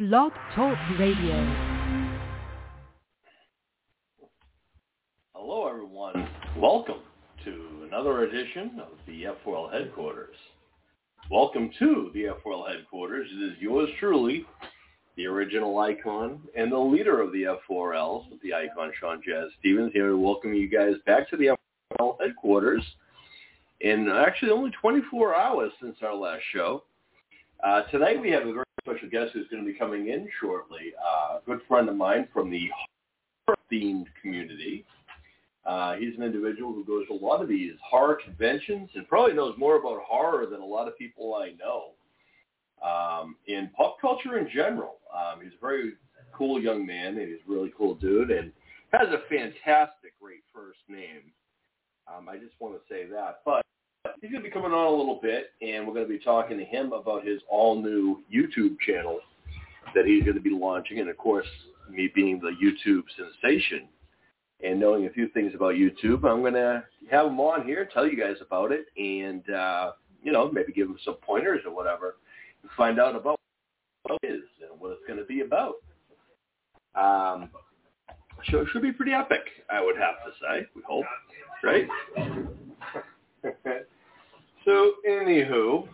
Blog Talk Radio. Hello, everyone. Welcome to another edition of the F4L Headquarters. Welcome to the F4L Headquarters. It is yours truly, the original icon and the leader of the F4Ls, the icon Sean Jazz Stevens, here to welcome you guys back to the F4L Headquarters in actually only 24 hours since our last show. Tonight we have a very special guest who's going to be coming in shortly, a good friend of mine from the horror-themed community. He's an individual who goes to a lot of these horror conventions and probably knows more about horror than a lot of people I know in pop culture in general. He's a very cool young man, and he's a really cool dude, and has a fantastic, great first name. I just want to say that. But he's going to be coming on a little bit, and we're going to be talking to him about his all-new YouTube channel that he's going to be launching. And, of course, me being the YouTube sensation and knowing a few things about YouTube, I'm going to have him on here, tell you guys about it, and, maybe give him some pointers or whatever to find out about what it is and what it's going to be about. So it should be pretty epic, I would have to say, we hope, right? So, anywho,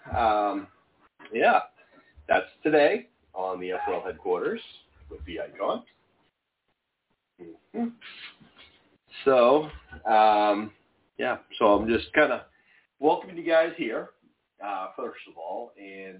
that's today on the FL Headquarters with the icon. Mm-hmm. So I'm just kind of welcoming you guys here, first of all. And,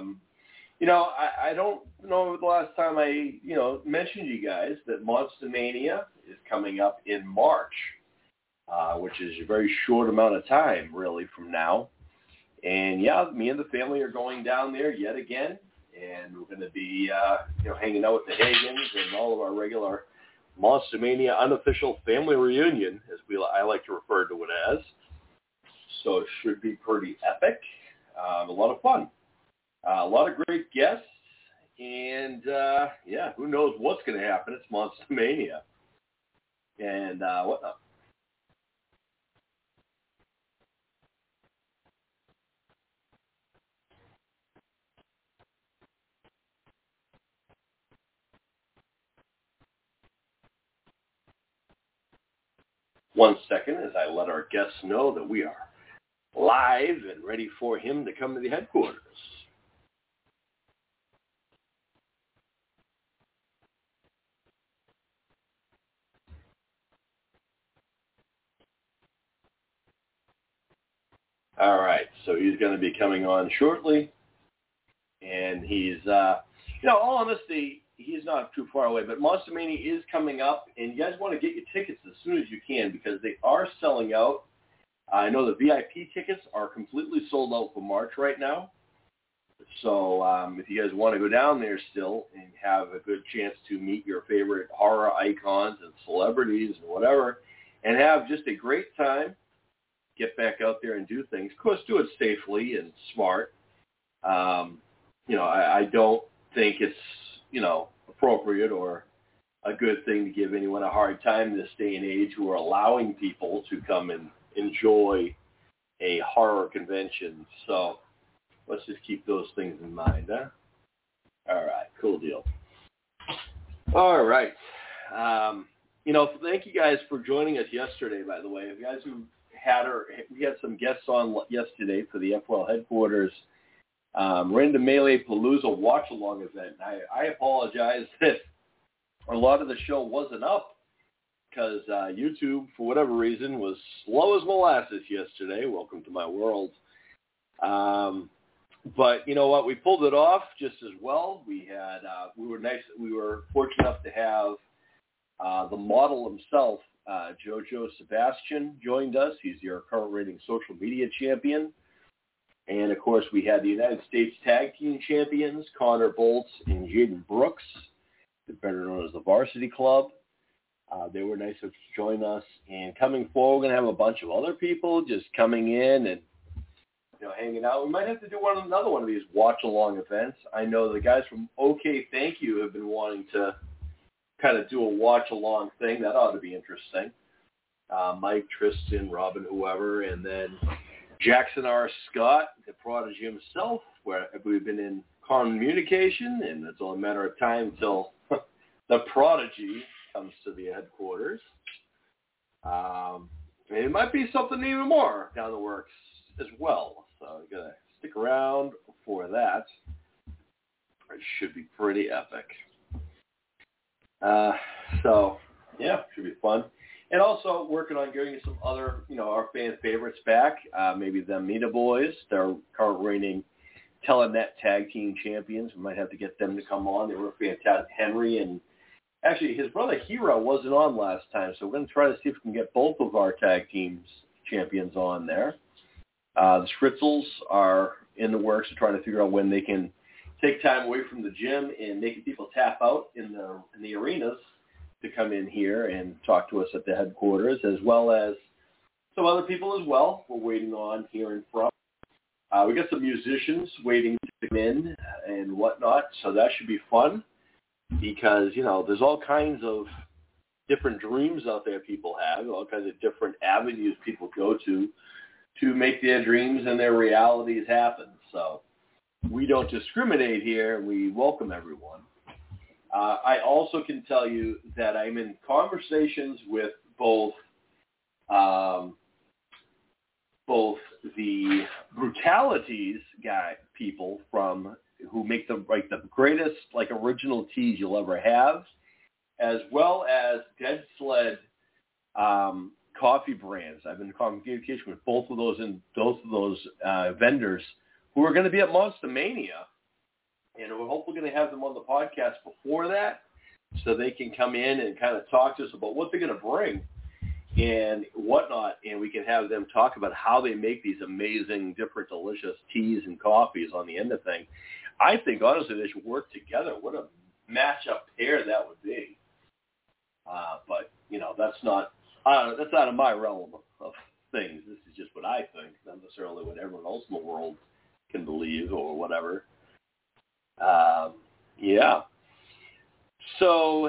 I don't know the last time I, mentioned to you guys that Monster Mania is coming up in March. Which is a very short amount of time, really, from now. And, me and the family are going down there yet again, and we're going to be, hanging out with the Hagans and all of our regular Monster Mania unofficial family reunion, as I like to refer to it as. So it should be pretty epic, a lot of fun, a lot of great guests, and, who knows what's going to happen. It's Monster Mania and whatnot. 1 second as I let our guests know that we are live and ready for him to come to the headquarters. All right, so he's going to be coming on shortly, and he's, all honesty, he's not too far away, but Monster Mania is coming up, and you guys want to get your tickets as soon as you can because they are selling out. I know the VIP tickets are completely sold out for March right now. So if you guys want to go down there still and have a good chance to meet your favorite horror icons and celebrities and whatever, and have just a great time, get back out there and do things. Of course, do it safely and smart. I don't think it's, appropriate or a good thing to give anyone a hard time this day and age who are allowing people to come and enjoy a horror convention. So let's just keep those things in mind, huh? All right, cool deal. All right. Thank you guys for joining us yesterday, by the way. You guys who we had some guests on yesterday for the FL Headquarters Random Melee Palooza watch-along event. I apologize that a lot of the show wasn't up because YouTube, for whatever reason, was slow as molasses yesterday. Welcome to my world. But you know what? We pulled it off just as well. We were fortunate enough to have the model himself, Jojo Sebastian, joined us. He's your current rating social media champion. And, of course, we had the United States Tag Team Champions, Connor Bolts and Jaden Brooks, better known as the Varsity Club. They were nice to join us. And coming forward, we're going to have a bunch of other people just coming in and, hanging out. We might have to do another one of these watch-along events. I know the guys from OK Thank You have been wanting to kind of do a watch-along thing. That ought to be interesting. Mike, Tristan, Robin, whoever, and then Jackson R. Scott, the prodigy himself, where we've been in communication, and it's only a matter of time until the prodigy comes to the headquarters. It might be something even more down the works as well. So you got to stick around for that. It should be pretty epic. Should be fun. And also working on getting some other, our fan favorites back. Maybe the Mina Boys. They're current reigning Telenet Tag Team Champions. We might have to get them to come on. They were fantastic. Henry and actually his brother Hero wasn't on last time, so we're going to try to see if we can get both of our tag teams champions on there. The Schritzels are in the works of trying to figure out when they can take time away from the gym and making people tap out in the arenas to come in here and talk to us at the headquarters, as well as some other people as well we're waiting on hearing from. We got some musicians waiting to come in and whatnot, so that should be fun because, there's all kinds of different dreams out there people have, all kinds of different avenues people go to make their dreams and their realities happen. So we don't discriminate here. We welcome everyone. I also can tell you that I'm in conversations with both the Brutalities people from who make the greatest original teas you'll ever have, as well as Dead Sled coffee brands. I've been in communication with both of those vendors who are going to be at Monster Mania. And we're hopefully going to have them on the podcast before that so they can come in and kind of talk to us about what they're going to bring and whatnot. And we can have them talk about how they make these amazing, different, delicious teas and coffees on the end of things. I think, honestly, they should work together. What a match-up pair that would be. But, that's out of my realm of things. This is just what I think, not necessarily what everyone else in the world can believe or whatever. So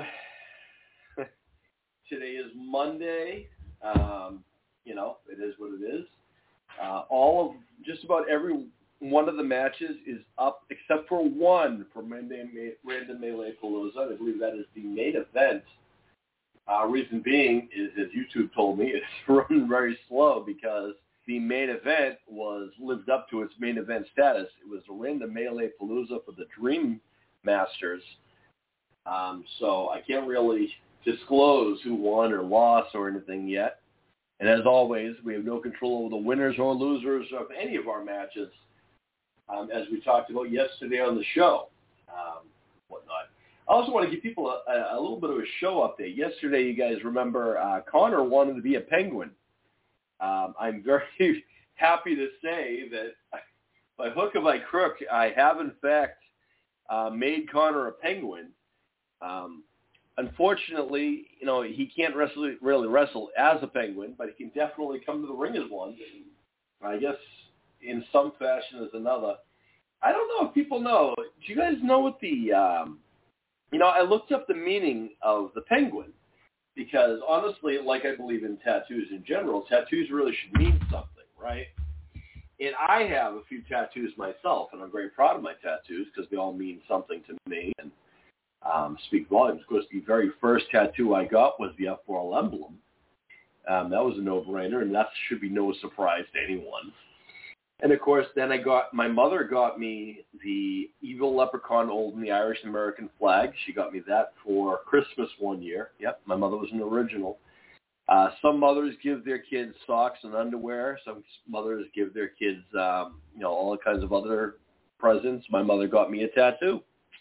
today is Monday. It is what it is. Just about every one of the matches is up except for one for Random Melee Palooza. I believe that is the main event. Reason being is, as YouTube told me, it's running very slow because the main event lived up to its main event status. It was the Random Melee Palooza for the Dream Masters. So I can't really disclose who won or lost or anything yet. And as always, we have no control over the winners or losers of any of our matches, as we talked about yesterday on the show, whatnot. I also want to give people a little bit of a show update. Yesterday, you guys remember Connor wanted to be a penguin. I'm very happy to say that by hook or by crook, I have in fact made Connor a penguin. Unfortunately, he can't really wrestle as a penguin, but he can definitely come to the ring as one. I guess in some fashion as another. I don't know if people know. Do you guys know what I looked up the meaning of the penguin because honestly, like I believe in tattoos in general, tattoos really should mean something, right? And I have a few tattoos myself, and I'm very proud of my tattoos because they all mean something to me and speak volumes. Of course, the very first tattoo I got was the F4L emblem. That was a no-brainer, and that should be no surprise to anyone. And, of course, then my mother got me the Evil Leprechaun Old in the Irish American flag. She got me that for Christmas one year. Yep, my mother was an original. Some mothers give their kids socks and underwear. Some mothers give their kids, all kinds of other presents. My mother got me a tattoo.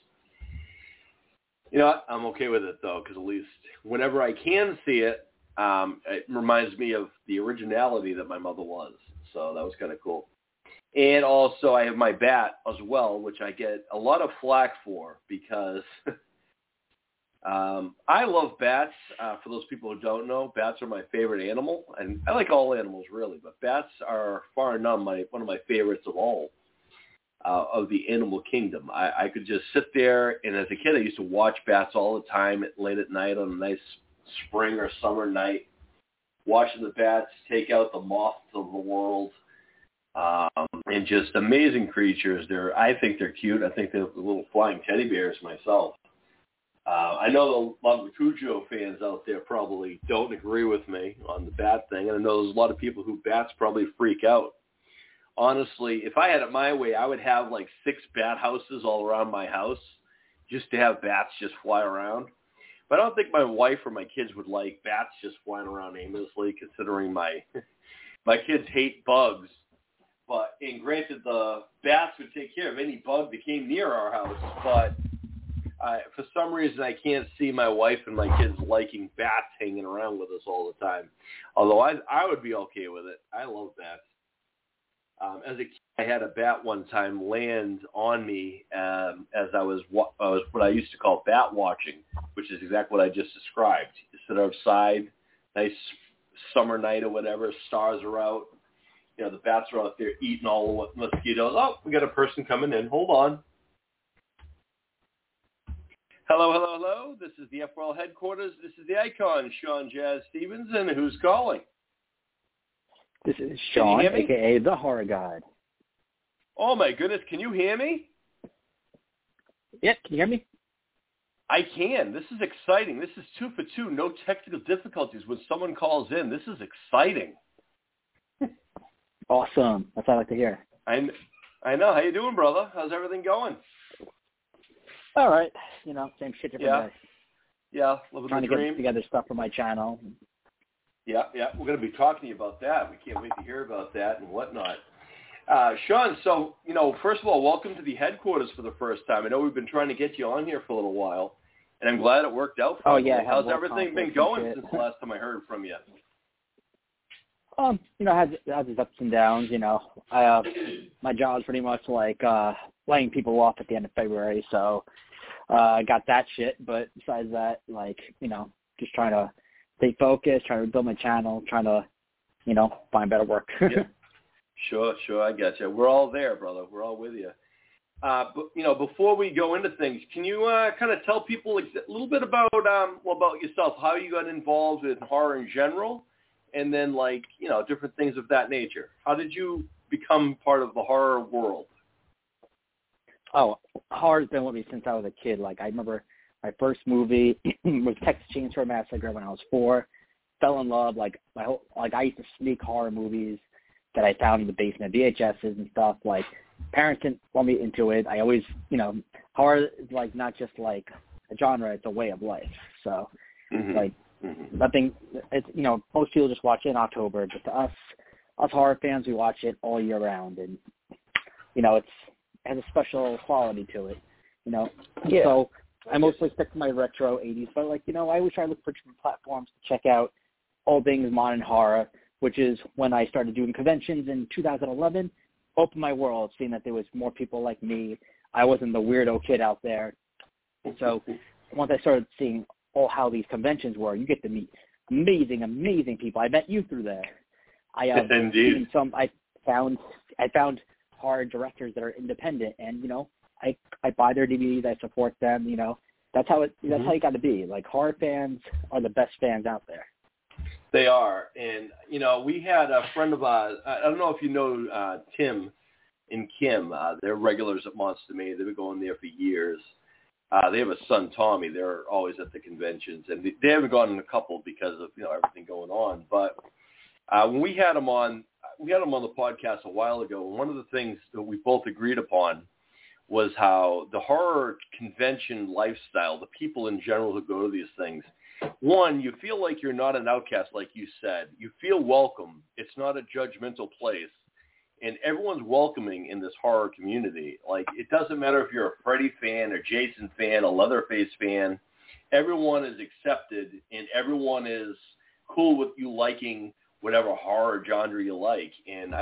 I'm okay with it, though, because at least whenever I can see it, it reminds me of the originality that my mother was. So that was kind of cool. And also I have my bat as well, which I get a lot of flack for because I love bats. For those people who don't know, bats are my favorite animal. And I like all animals, really, but bats are far and none one of my favorites of all. Of the animal kingdom. I could just sit there, and as a kid, I used to watch bats all the time late at night on a nice spring or summer night, watching the bats take out the moths of the world. and just amazing creatures. I think they're cute. I think they're little flying teddy bears myself. I know a lot of the Cujo fans out there probably don't agree with me on the bat thing, and I know there's a lot of people who bats probably freak out. Honestly, if I had it my way, I would have like 6 bat houses all around my house just to have bats just fly around. But I don't think my wife or my kids would like bats just flying around aimlessly, considering my kids hate bugs. But, and granted, the bats would take care of any bug that came near our house, but for some reason I can't see my wife and my kids liking bats hanging around with us all the time. Although I would be okay with it. I love bats. As a kid, I had a bat one time land on me as I was what I used to call bat watching, which is exactly what I just described. You sit outside, nice summer night or whatever, stars are out. You know, the bats are out there eating all the mosquitoes. Oh, we got a person coming in. Hold on. Hello, hello, hello. This is the FWL headquarters. This is the icon, Sean Jazz Stevens, and who's calling? This is Sean, a.k.a. the Horror God. Oh, my goodness. Can you hear me? Yep. Can you hear me? I can. This is exciting. This is 2 for 2. No technical difficulties when someone calls in. This is exciting. Awesome. That's what I like to hear. I know. How you doing, brother? How's everything going? All right. You know, same shit every day. Yeah, living Trying the to dream. get together stuff for my channel. Yeah. We're going to be talking to you about that. We can't wait to hear about that and whatnot. Sean, so, you know, first of all, welcome to the headquarters for the first time. I know we've been trying to get you on here for a little while, and I'm glad it worked out for you. Yeah. How's everything been going since the last time I heard from you? You know, it has its ups and downs, you know. My job's pretty much like laying people off at the end of February, so I got that shit. But besides that, like, you know, just trying to stay focused, trying to build my channel, trying to, you know, find better work. Yeah. Sure, I got you. We're all there, brother. We're all with you. But, you know, before we go into things, can you kind of tell people a little bit about yourself, how you got involved in horror in general, and then, like, you know, different things of that nature? How did you become part of the horror world? Oh, horror's been with me since I was a kid. Like, I remember my first movie was Texas Chainsaw Massacre when I was 4. Fell in love. Like, I used to sneak horror movies that I found in the basement, VHSs and stuff. Like, parents didn't want me into it. I always, you know, horror is, like, not just, like, a genre, it's a way of life. So, nothing, it's, you know, most people just watch it in October, but to us horror fans, we watch it all year round. And, you know, it has a special quality to it, you know. Yeah. So I mostly stick to my retro 80s, but, like, you know, I always try to look for different platforms to check out all things modern horror, which is when I started doing conventions in 2011, opened my world, seeing that there was more people like me. I wasn't the weirdo kid out there. So once I started seeing how these conventions were, you get to meet amazing, amazing people. I met you through there. Indeed. I found horror directors that are independent, and, you know, I buy their DVDs, I support them. You know, that's how you got to be. Like, horror fans are the best fans out there. They are. And, you know, we had a friend of ours, I don't know if you know Tim and Kim. They're regulars at Monster Mania. They've been going there for years. They have a son, Tommy. They're always at the conventions. And they haven't gone in a couple because of, you know, everything going on. But when we had them on the podcast a while ago, and one of the things that we both agreed upon was how the horror convention lifestyle, the people in general who go to these things, one, you feel like you're not an outcast, like you said. You feel welcome. It's not a judgmental place. And everyone's welcoming in this horror community. Like, it doesn't matter if you're a Freddy fan, a Jason fan, a Leatherface fan. Everyone is accepted, and everyone is cool with you liking whatever horror genre you like. And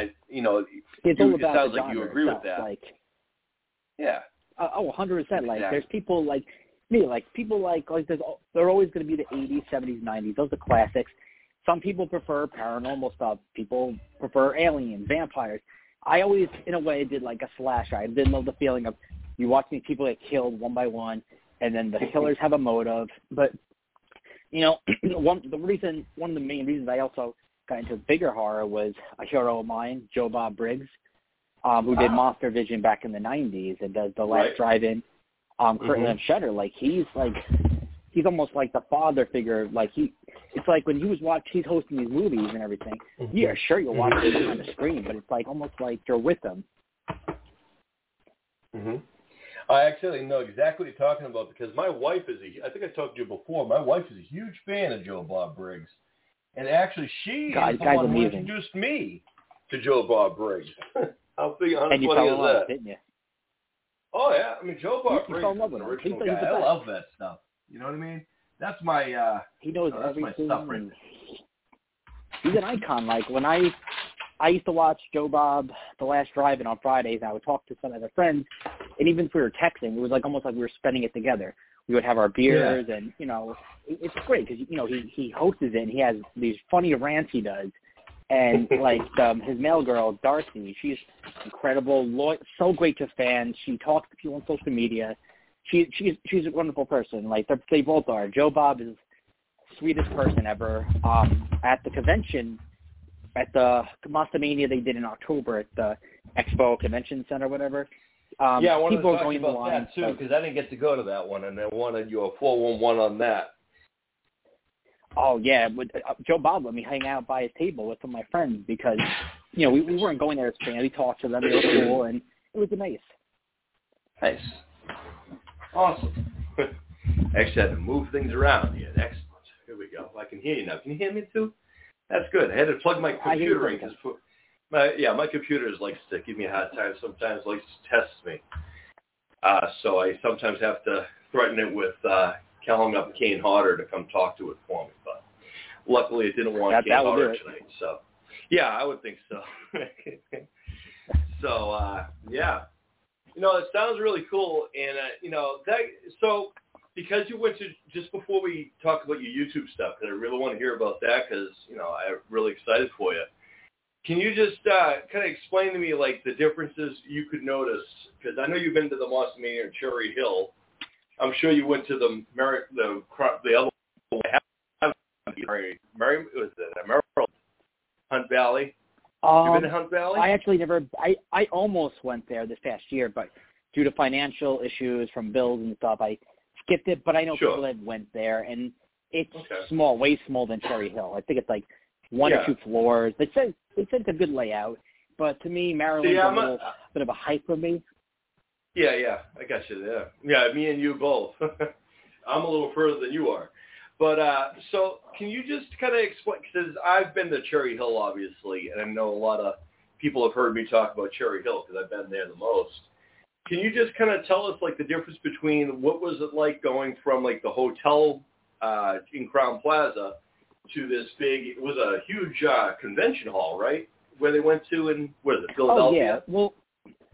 it sounds like you agree with that. Like, yeah. 100%. Exactly. Like, there's people like me, like people like they're always going to be the 80s, 70s, 90s. Those are classics. Some people prefer paranormal stuff. People prefer aliens, vampires. I always, in a way, did like a slasher. I didn't love the feeling of you watching people get killed one by one, and then the killers have a motive. But, you know, one of the main reasons I also got into bigger horror was a hero of mine, Joe Bob Briggs. who did Monster Vision back in the 90s and does The Last Drive-In, currently on Shudder. Like, he's almost like the father figure. Like, it's like when he's hosting these movies and everything, yeah, sure, you'll watch it behind the screen, but it's like almost like you're with them. I actually know exactly what you're talking about because my wife I think I talked to you before, my wife is a huge fan of Joe Bob Briggs. And actually, she is the one who introduced me to Joe Bob Briggs. How funny and you is fell in love, that? didn't you? Oh, yeah. I mean, Joe Bob Briggs is an original guy. I love that stuff. You know what I mean? That's my, he knows that's everything. My stuff right there. He's an icon. Like, when I used to watch Joe Bob, The Last Drive-In on Fridays, and I would talk to some of their friends, and even if we were texting, it was like almost like we were spending it together. We would have our beers, and, you know, it's great because, you know, he hosts it, and he has these funny rants he does. And, like, his male girl, Darcy, she's incredible, so great to fans. She talks to people on social media. She's a wonderful person. Like, they both are. Joe Bob is the sweetest person ever. At the convention, at the Monstermania they did in October at the Expo Convention Center, whatever. I wanted people to talk going about line, that, too, because I didn't get to go to that one, and I wanted your 411 on that. Oh, yeah. Joe Bob let me hang out by his table with some of my friends because, you know, we weren't going there as fans. We talked to them. They were cool, and it was nice. Nice. Awesome. I actually had to move things around here. Excellent. Here we go. I can hear you now. Can you hear me, too? That's good. I had to plug my computer in because my computer likes to give me a hard time. Sometimes likes to test me. So I sometimes have to threaten it with calling up Kane Hodder to come talk to it for me. But luckily it didn't want Kane Hodder tonight. So, yeah, I would think so. So, yeah. You know, it sounds really cool. And, you know, so because you went to, just before we talk about your YouTube stuff, because I really want to hear about that because, you know, I'm really excited for you. Can you just kind of explain to me, like, the differences you could notice? Because I know you've been to the Monstermania in Cherry Hill. I'm sure you went to the other one. Hunt Valley? You been to Hunt Valley? I actually never – I almost went there this past year, but due to financial issues from bills and stuff, I skipped it. But I know people that went there, and it's small, way smaller than Cherry Hill. I think it's like one or two floors. They said it's a good layout, but to me, Maryland's a little bit of a hype for me. Yeah, I got you there. Yeah, me and you both. I'm a little further than you are. But so can you just kind of explain, because I've been to Cherry Hill, obviously, and I know a lot of people have heard me talk about Cherry Hill because I've been there the most. Can you just kind of tell us, like, the difference between what was it like going from, like, the hotel in Crown Plaza to this big, it was a huge convention hall, right, where they went to in, what is it, Philadelphia? Oh, yeah. Well,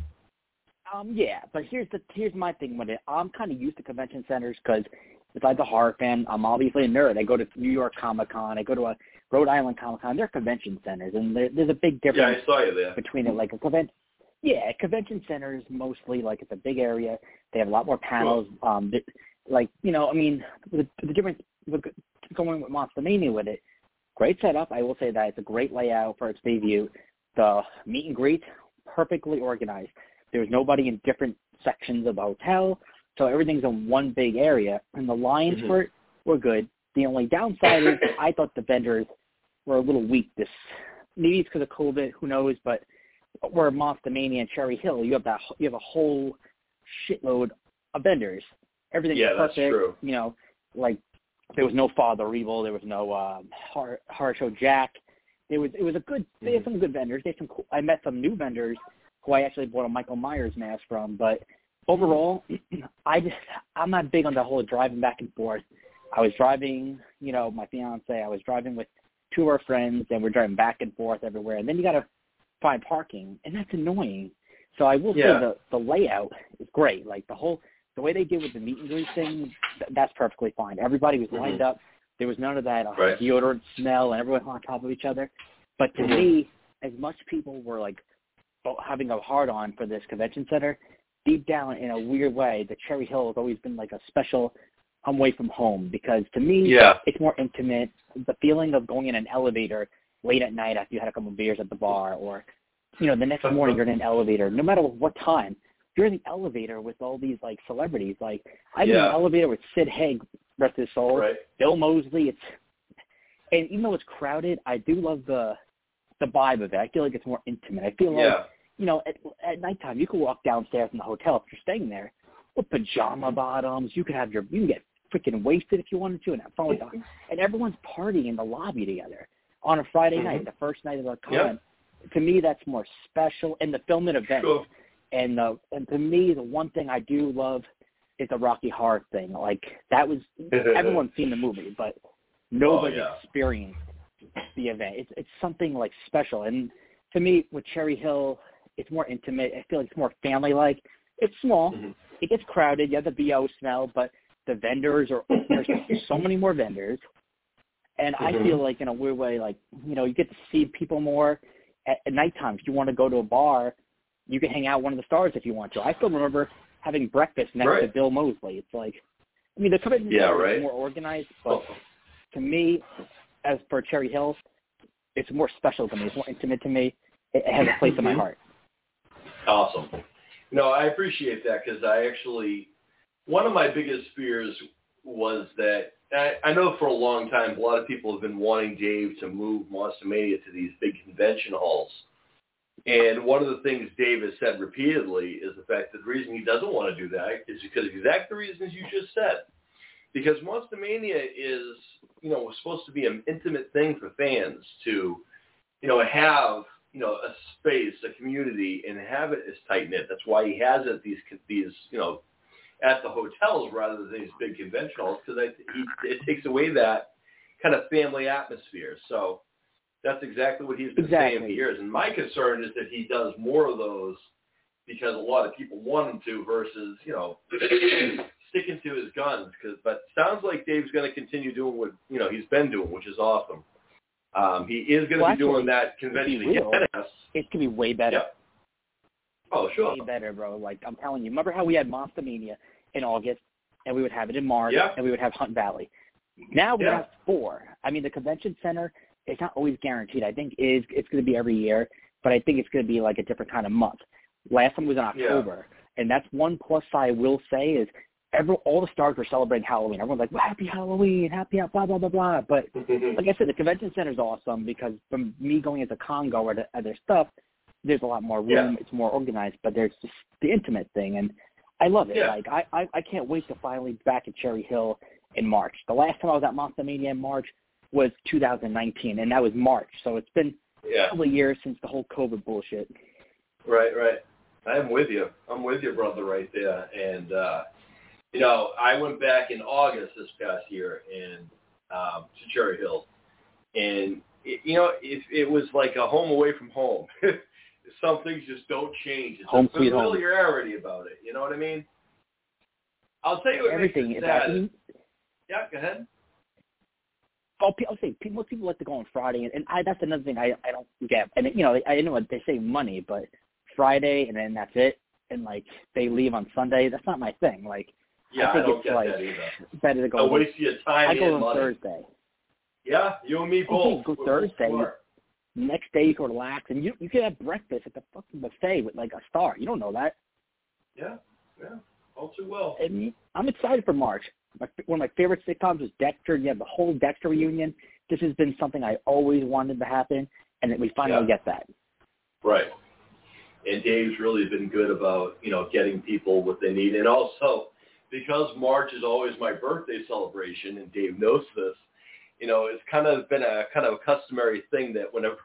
yeah, but here's my thing with it. I'm kind of used to convention centers because besides a horror fan, I'm obviously a nerd. I go to New York Comic-Con. I go to a Rhode Island Comic-Con. They're convention centers, and there's a big difference I saw you there. between it. Like a convention centers mostly, like, it's a big area. They have a lot more panels. Cool. Like, you know, I mean, the difference going with Monstermania with it, great setup. I will say that it's a great layout for its debut. The meet and greet, perfectly organized. There's nobody in different sections of the hotel, so everything's in one big area. And the lines for it were good. The only downside is I thought the vendors were a little weak. Maybe it's because of COVID, who knows? But where Monstermania and Cherry Hill, you have a whole shitload of vendors. Everything's perfect. That's true. You know, like there was no Father Evil, there was no Horror Show Jack. It was a good. They had some good vendors. They had some. I met some new vendors who I actually bought a Michael Myers mask from. But overall, I'm not big on the whole driving back and forth. I was driving, you know, my fiance. I was driving with two of our friends, and we're driving back and forth everywhere. And then you got to find parking, and that's annoying. So I will say the layout is great. Like the way they did with the meet and greet thing, that's perfectly fine. Everybody was lined up. There was none of that deodorant smell and everyone on top of each other. But to me, as much people were like having a hard on for this convention center, deep down in a weird way, the Cherry Hill has always been like a special away from home, because to me, it's more intimate. The feeling of going in an elevator late at night after you had a couple of beers at the bar, or the next morning you're in an elevator, no matter what time, you're in the elevator with all these, like, celebrities. Like, I'm in an elevator with Sid Haig, rest of his soul, Bill Moseley. And even though it's crowded, I do love the vibe of it. I feel like it's more intimate. I feel like, at nighttime, you can walk downstairs in the hotel if you're staying there with pajama bottoms. You can get freaking wasted if you wanted to and have fun with them. And everyone's partying in the lobby together on a Friday night, the first night of the con. Yep. To me, that's more special. And the film and event. Sure. And to me, the one thing I do love is the Rocky Horror thing. Like, that was everyone's seen the movie, but nobody experienced the event. It's something, like, special. And to me, with Cherry Hill, it's more intimate. I feel like it's more family-like. It's small. It gets crowded. You have the BO smell, but the vendors there's so many more vendors. And I feel like, in a weird way, like, you get to see people more at nighttime. If you want to go to a bar, you can hang out with one of the stars if you want to. I still remember having breakfast next to Bill Moseley. It's like, the convention center is more organized, but to me, as for Cherry Hill, it's more special to me. It's more intimate to me. It has a place in my heart. Awesome. No, I appreciate that because one of my biggest fears was that, I know for a long time, a lot of people have been wanting Dave to move Monster Mania to these big convention halls. And one of the things Dave has said repeatedly is the fact that the reason he doesn't want to do that is because exactly the reasons you just said. Because Monster Mania is, supposed to be an intimate thing for fans to, have, a space, a community, and have it as tight-knit. That's why he has it these at the hotels rather than these big convention halls, because it takes away that kind of family atmosphere. So that's exactly what he's been saying for years. And my concern is that he does more of those because a lot of people want him to versus, sticking to his guns. But sounds like Dave's going to continue doing what, he's been doing, which is awesome. He is going to be doing that convention again. It's going to be way better. Yep. Oh, sure. Way better, bro. Like, I'm telling you. Remember how we had Monster Mania in August, and we would have it in March, and we would have Hunt Valley. Now we have 4. I mean, the convention center is not always guaranteed. I think it's going to be every year, but I think it's going to be like a different kind of month. Last time was in October, and that's one plus I will say is all the stars were celebrating Halloween. Everyone's like, well, happy Halloween, happy blah, blah, blah, blah. But like I said, the convention center is awesome because from me going as a con goer to other stuff, there's a lot more room. It's more organized, but there's just the intimate thing, and I love it. Like I can't wait to finally be back at Cherry Hill in March. The last time I was at Monster Mania in March was 2019, and that was March. So it's been a couple of years since the whole COVID bullshit. Right. I'm with you. I'm with you, brother, right there. And, I went back in August this past year and to Cherry Hill. And, it was like a home away from home. Some things just don't change. It's a familiarity about it. You know what I mean? I'll tell you what everything makes it sad. Yeah, go ahead. I'll say most people like to go on Friday, and that's another thing I don't get. And I know they save money, but Friday and then that's it, and like they leave on Sunday. That's not my thing. Like I think don't it's get like that either. Better to go. Don't waste your time. I go on money. Thursday. Yeah, you and me both. Go Thursday. Next day you can relax, and you can have breakfast at the fucking buffet with like a star. You don't know that. Yeah, all too well. And I'm excited for March. One of my favorite sitcoms was Dexter. You have the whole Dexter reunion. This has been something I always wanted to happen, and that we finally get that. Right. And Dave's really been good about, getting people what they need. And also, because March is always my birthday celebration, and Dave knows this, it's kind of been a customary thing that whenever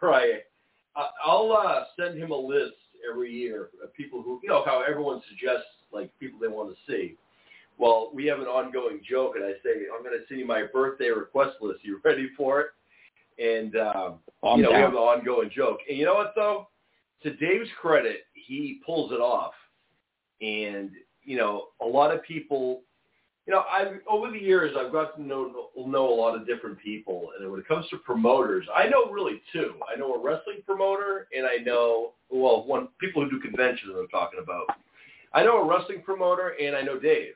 I'll send him a list every year of people who, how everyone suggests, like, people they want to see. Well, we have an ongoing joke, and I say, I'm going to send you my birthday request list. You ready for it? And, we have an ongoing joke. And you know what, though? To Dave's credit, he pulls it off. And, a lot of people, over the years, I've got to know a lot of different people. And when it comes to promoters, I know really 2. I know a wrestling promoter, and I know, people who do conventions I'm talking about. I know a wrestling promoter, and I know Dave.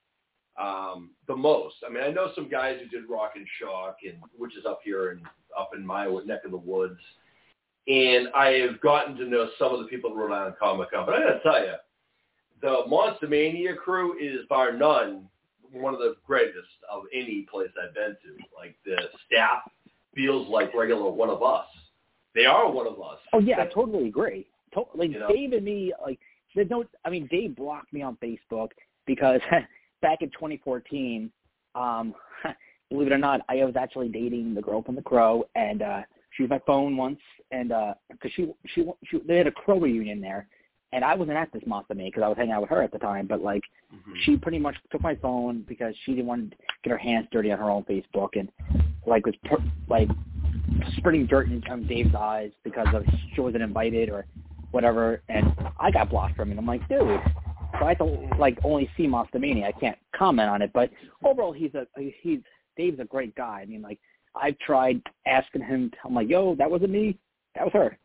The most. I mean, I know some guys who did Rock and Shock, which is up here and up in my neck of the woods. And I have gotten to know some of the people at Rhode Island Comic Con. But I got to tell you, the Monster Mania crew is, bar none, one of the greatest of any place I've been to. Like, the staff feels like regular one of us. They are one of us. Oh, yeah, I totally agree. Like, you know? Dave and me, like, there's no, I mean, Dave blocked me on Facebook because back in 2014, believe it or not, I was actually dating the girl from The Crow, and she was my phone once, and because she they had a Crow reunion there, and I wasn't at this Monster Mania because I was hanging out with her at the time, but like she pretty much took my phone because she didn't want to get her hands dirty on her own Facebook, and like was spreading dirt in Dave's eyes because of she wasn't invited or whatever, and I got blocked from it. I'm like, dude. So I have to like only see Monster Mania. I can't comment on it, but overall, Dave's a great guy. I mean, like, I've tried asking him. I'm like, yo, that wasn't me. That was her.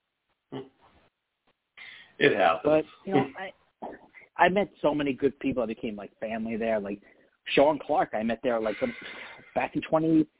It happens. But, you know, I met so many good people that became, like, family there. Like, Sean Clark, I met there, like, back in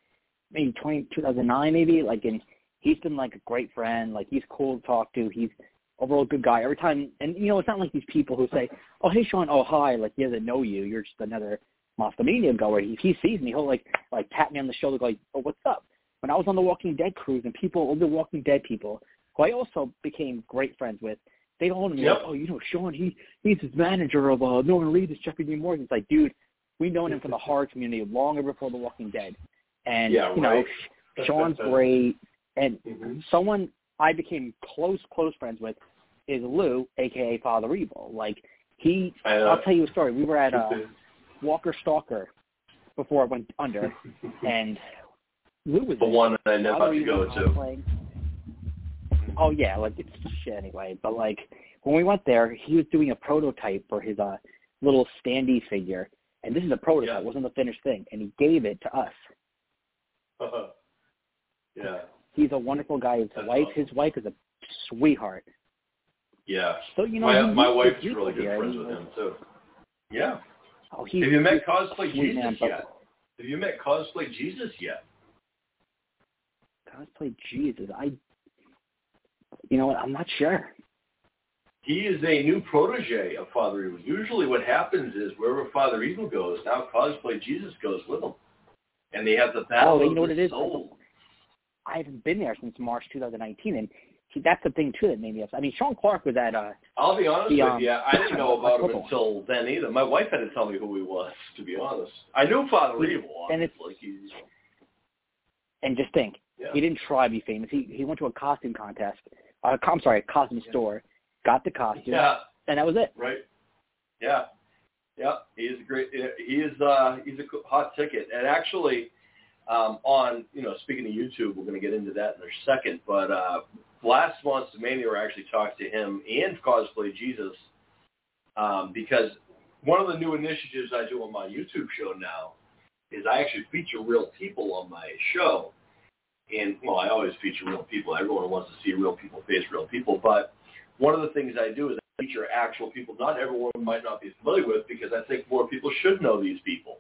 2009, maybe. Like, and he's been, like, a great friend. Like, he's cool to talk to. He's overall a good guy. Every time, and, you know, it's not like these people who say, oh, hey, Sean, oh, hi. Like, he doesn't know you. You're just another Monster Mania goer. He sees me. He'll, like tap me on the shoulder, like, oh, what's up? When I was on the Walking Dead cruise, and all the Walking Dead people, who I also became great friends with, they all know, like, oh, you know, Sean, he's his manager of Norman Reedus, Jeffrey Dean Morgan. It's like, dude, we've known him from the horror community longer before The Walking Dead. And, you know, Sean's great. And someone I became close friends with is Lou, a.k.a. Father Evil. Like, I'll tell you a story. We were at Walker Stalker before it went under, and Lou was the one that I never got to go to. Oh, yeah, like, it's shit anyway. But, like, when we went there, he was doing a prototype for his little standee figure. And this is a prototype. It wasn't the finished thing. And he gave it to us. Yeah. He's a wonderful guy. His wife is a sweetheart. Yeah. So, you know, my wife's really good friends with him, too. Yeah. Oh, Have you met Cosplay Jesus yet? Have you met Cosplay Jesus yet? Cosplay Jesus? You know what? I'm not sure. He is a new protege of Father Evil. Usually what happens is wherever Father Evil goes, now Cosplay Jesus goes with him. And they have the battle you know of what the it is? soul. I haven't been there since March 2019, and that's the thing, too, that made me upset. I mean, Sean Clark was at I'll be honest with you. I didn't know about him until then either. My wife had to tell me who he was, to be honest. I knew Father Evil, obviously. And just think, he didn't try to be famous. He went to a costume contest. A costume store, got the costume, and that was it. Right. Yeah. Yeah. He's great. He's a hot ticket. And actually, on, you know, speaking of YouTube, we're going to get into that in a second, but last Monster Mania, we actually talked to him and Cosplay Jesus because one of the new initiatives I do on my YouTube show now is I actually feature real people on my show. And, well, I always feature real people. Everyone wants to see real people face real people. But one of the things I do is I feature actual people not everyone might not be familiar with because I think more people should know these people.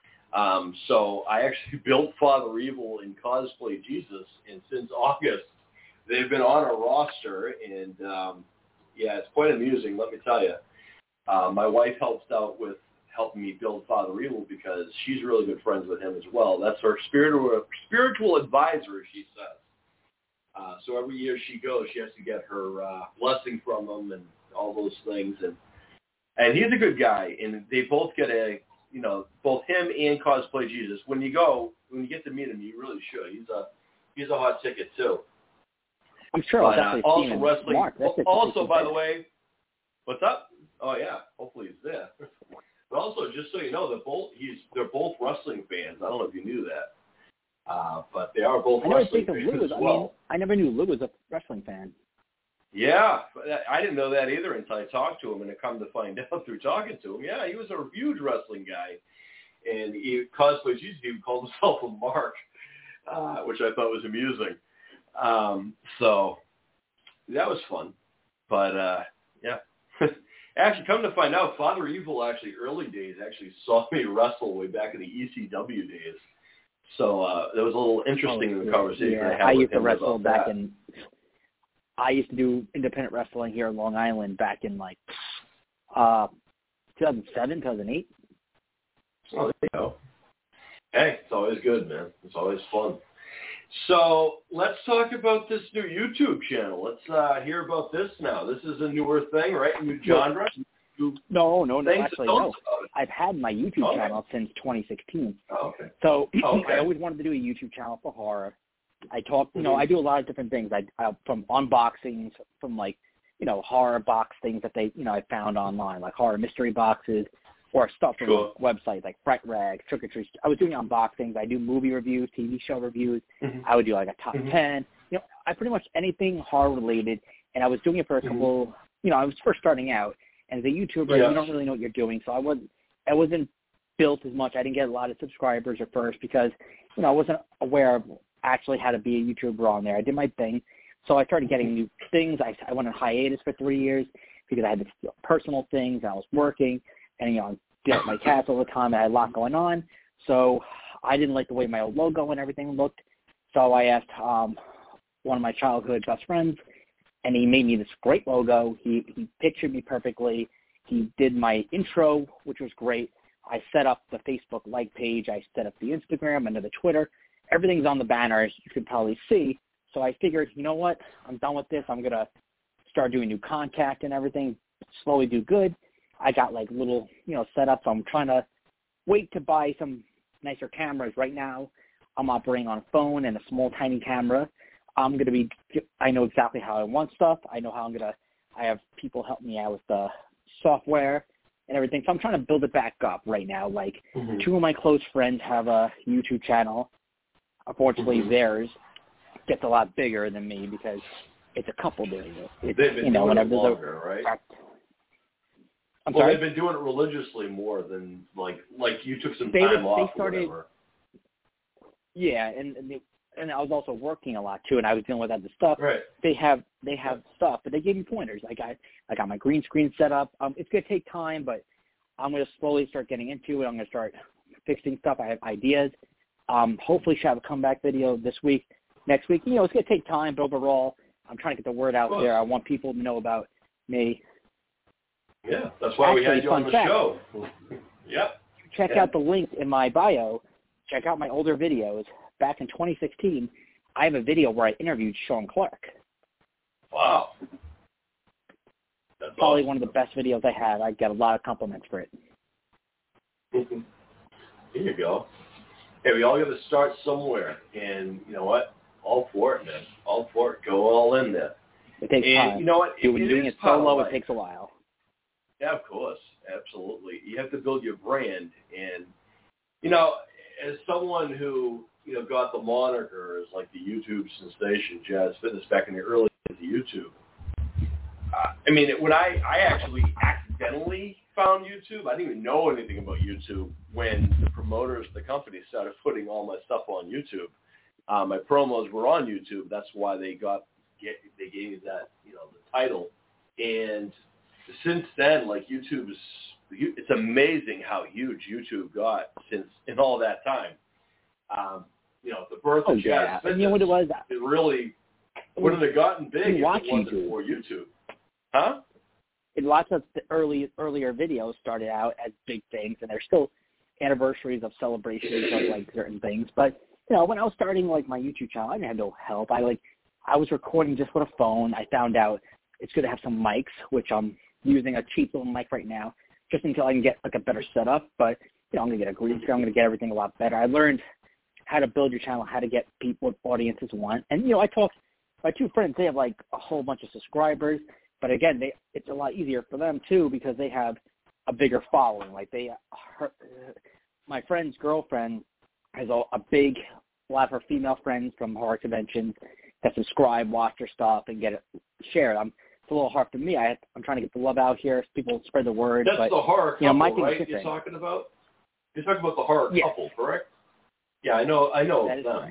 So I actually built Father Evil in Cosplay Jesus, and since August, they've been on a roster, and, it's quite amusing, let me tell you. My wife helps out with helping me build Father Evil because she's really good friends with him as well. That's her spiritual advisor, she says. So every year she goes, she has to get her blessing from him and all those things. And he's a good guy, and they both get both him and Cosplay Jesus. When you get to meet him, you really should. He's a hot ticket too. I'm sure I'll definitely see him. Wrestling. Mark, also, by the way, what's up? Oh yeah, hopefully he's there. But also, just so you know, they're both wrestling fans. I don't know if you knew that, but they are both wrestling fans as well. I never knew Lou was a wrestling fan. Yeah, I didn't know that either until I talked to him, and I come to find out through talking to him. Yeah, he was a huge wrestling guy, and Cosplay Jesus, he called himself a Mark, which I thought was amusing. So that was fun, but yeah. Actually, come to find out, Father Evil early days saw me wrestle way back in the ECW days. So that was a little interesting in the conversation I had with him. I used to wrestle back in I used to do independent wrestling here in Long Island back in 2007, 2008. Oh, there you go. Hey, it's always good, man. It's always fun. So let's talk about this new YouTube channel. Let's hear about this now. This is a newer thing, right? A new genre? No. Actually, no. I've had my YouTube channel since 2016. Oh, okay. So I always wanted to do a YouTube channel for horror. I talk, I do a lot of different things. I from unboxings, from horror box things that I found online, like horror mystery boxes, or stuff from websites like Fret Rag, Trick or Treat. I was doing unboxings. I do movie reviews, TV show reviews. I would do like a top 10. I pretty much anything horror related. And I was doing it for a couple. I was first starting out, and as a YouTuber, you don't really know what you're doing. So I wasn't built as much. I didn't get a lot of subscribers at first because I wasn't aware of actually how to be a YouTuber on there. I did my thing. So I started getting new things. I went on hiatus for 3 years because I had to personal things. And I was working, and I dealt with my cats all the time. I had a lot going on. So I didn't like the way my old logo and everything looked. So I asked one of my childhood best friends, and he made me this great logo. He pictured me perfectly. He did my intro, which was great. I set up the Facebook like page. I set up the Instagram and the Twitter. Everything's on the banner, as you can probably see. So I figured, you know what? I'm done with this. I'm going to start doing new contact and everything, slowly do good. I got little, setups. I'm trying to wait to buy some nicer cameras. Right now, I'm operating on a phone and a small, tiny camera. I know exactly how I want stuff. I know how I have people help me out with the software and everything. So I'm trying to build it back up right now. Two of my close friends have a YouTube channel. Unfortunately, theirs gets a lot bigger than me because it's a couple doing it. They've been doing it longer, right? I'm sorry? They've been doing it religiously more than like you took some time off or whatever. Yeah, and I was also working a lot too, and I was dealing with other stuff. Right. They have stuff, but they gave me pointers. I got my green screen set up. It's gonna take time, but I'm gonna slowly start getting into it. I'm gonna start fixing stuff. I have ideas. Hopefully, should have a comeback video this week. Next week, it's gonna take time, but overall, I'm trying to get the word out there. I want people to know about me. Yeah, that's why we had you on the show. Yep. Check out the link in my bio. Check out my older videos. Back in 2016, I have a video where I interviewed Sean Clark. Wow. That's probably awesome. One of the best videos I have. I get a lot of compliments for it. Here you go. Hey, we all got to start somewhere, and you know what? All for it, man. All for it. Go all in there. It takes time. You know what? When you're doing it solo, it takes a while. Yeah, of course. Absolutely. You have to build your brand. And, as someone who, got the moniker as like the YouTube sensation, Jazz Fitness, back in the early days of YouTube, when I actually accidentally found YouTube, I didn't even know anything about YouTube when the promoters of the company started putting all my stuff on YouTube. My promos were on YouTube. That's why they gave me that, the title. And since then, YouTube it's amazing how huge YouTube got in all that time. The birth of Jazz Fitness, what it was? It really wouldn't have gotten big if it wasn't for YouTube. Huh? And lots of the earlier videos started out as big things, and they're still anniversaries of celebrations of certain things. But when I was starting my YouTube channel, I didn't have no help. I was recording just with a phone. I found out it's good to have some mics, which I'm using a cheap little mic right now, just until I can get a better setup. But I'm gonna get a green screen. I'm gonna get everything a lot better. I learned how to build your channel, how to get people, what audiences want. And I talked my two friends. They have a whole bunch of subscribers, but again, it's a lot easier for them too because they have a bigger following. My friend's girlfriend has a lot of her female friends from horror conventions that subscribe, watch her stuff, and get it shared. It's a little hard for me. I'm trying to get the love out here so people spread the word. That's the horror couple, my thing right? You're talking about the horror couple, correct? Yeah, I know that them.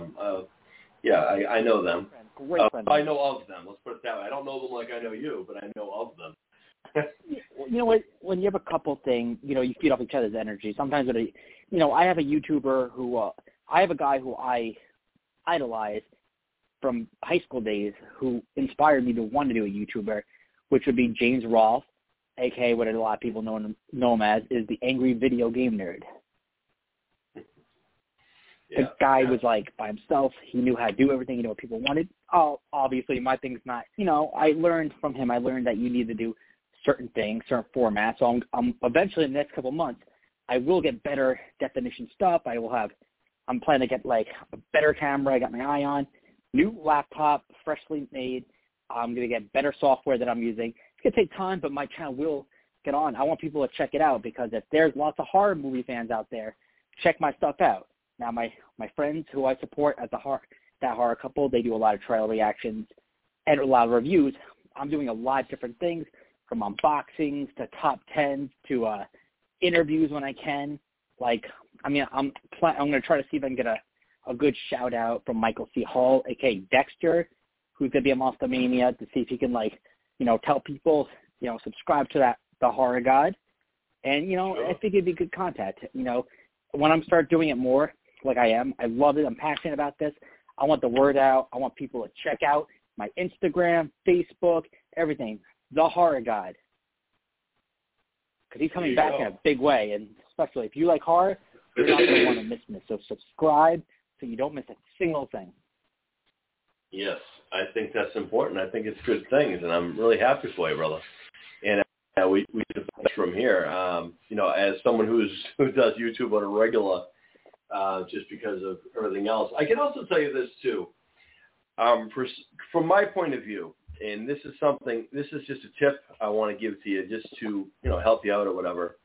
I know them. Great friends. I know of them. Let's put it that way. I don't know them like I know you, but I know of them. You know what? When you have a couple thing, you feed off each other's energy. Sometimes, I have a YouTuber who, I have a guy who I idolize, from high school days who inspired me to want to do a YouTuber, which would be James Rolfe, a.k.a. what a lot of people know him as, is the Angry Video Game Nerd. The guy was like by himself. He knew how to do everything. He knew what people wanted. Oh, obviously, my thing's not. I learned from him. I learned that you need to do certain things, certain formats. So I'm eventually in the next couple of months, I will get better definition stuff. I'm planning to get like a better camera. I got my eye on new laptop, freshly made. I'm gonna get better software that I'm using. It's gonna take time, but my channel will get on. I want people to check it out because if there's lots of horror movie fans out there, check my stuff out. Now, my friends who I support at that horror couple, they do a lot of trial reactions and a lot of reviews. I'm doing a lot of different things, from unboxings to top 10s to interviews when I can. I'm going to try to see if I can get a good shout out from Michael C. Hall, a.k.a. Dexter, who's going to be a Monster Mania, to see if he can tell people, subscribe to the Horror God. And, sure. I think it'd be good content. When I'm start doing it more, like I am, I love it. I'm passionate about this. I want the word out. I want people to check out my Instagram, Facebook, everything. The Horror God. Because he's coming back in a big way. And especially if you like horror, you're not going to want to miss this. So subscribe so you don't miss a single thing. Yes, I think that's important. I think it's good things, and I'm really happy for you, brother. And we from here, as someone who does YouTube on a regular, just because of everything else. I can also tell you this too, from my point of view, and this is just a tip I want to give to you, just to help you out or whatever.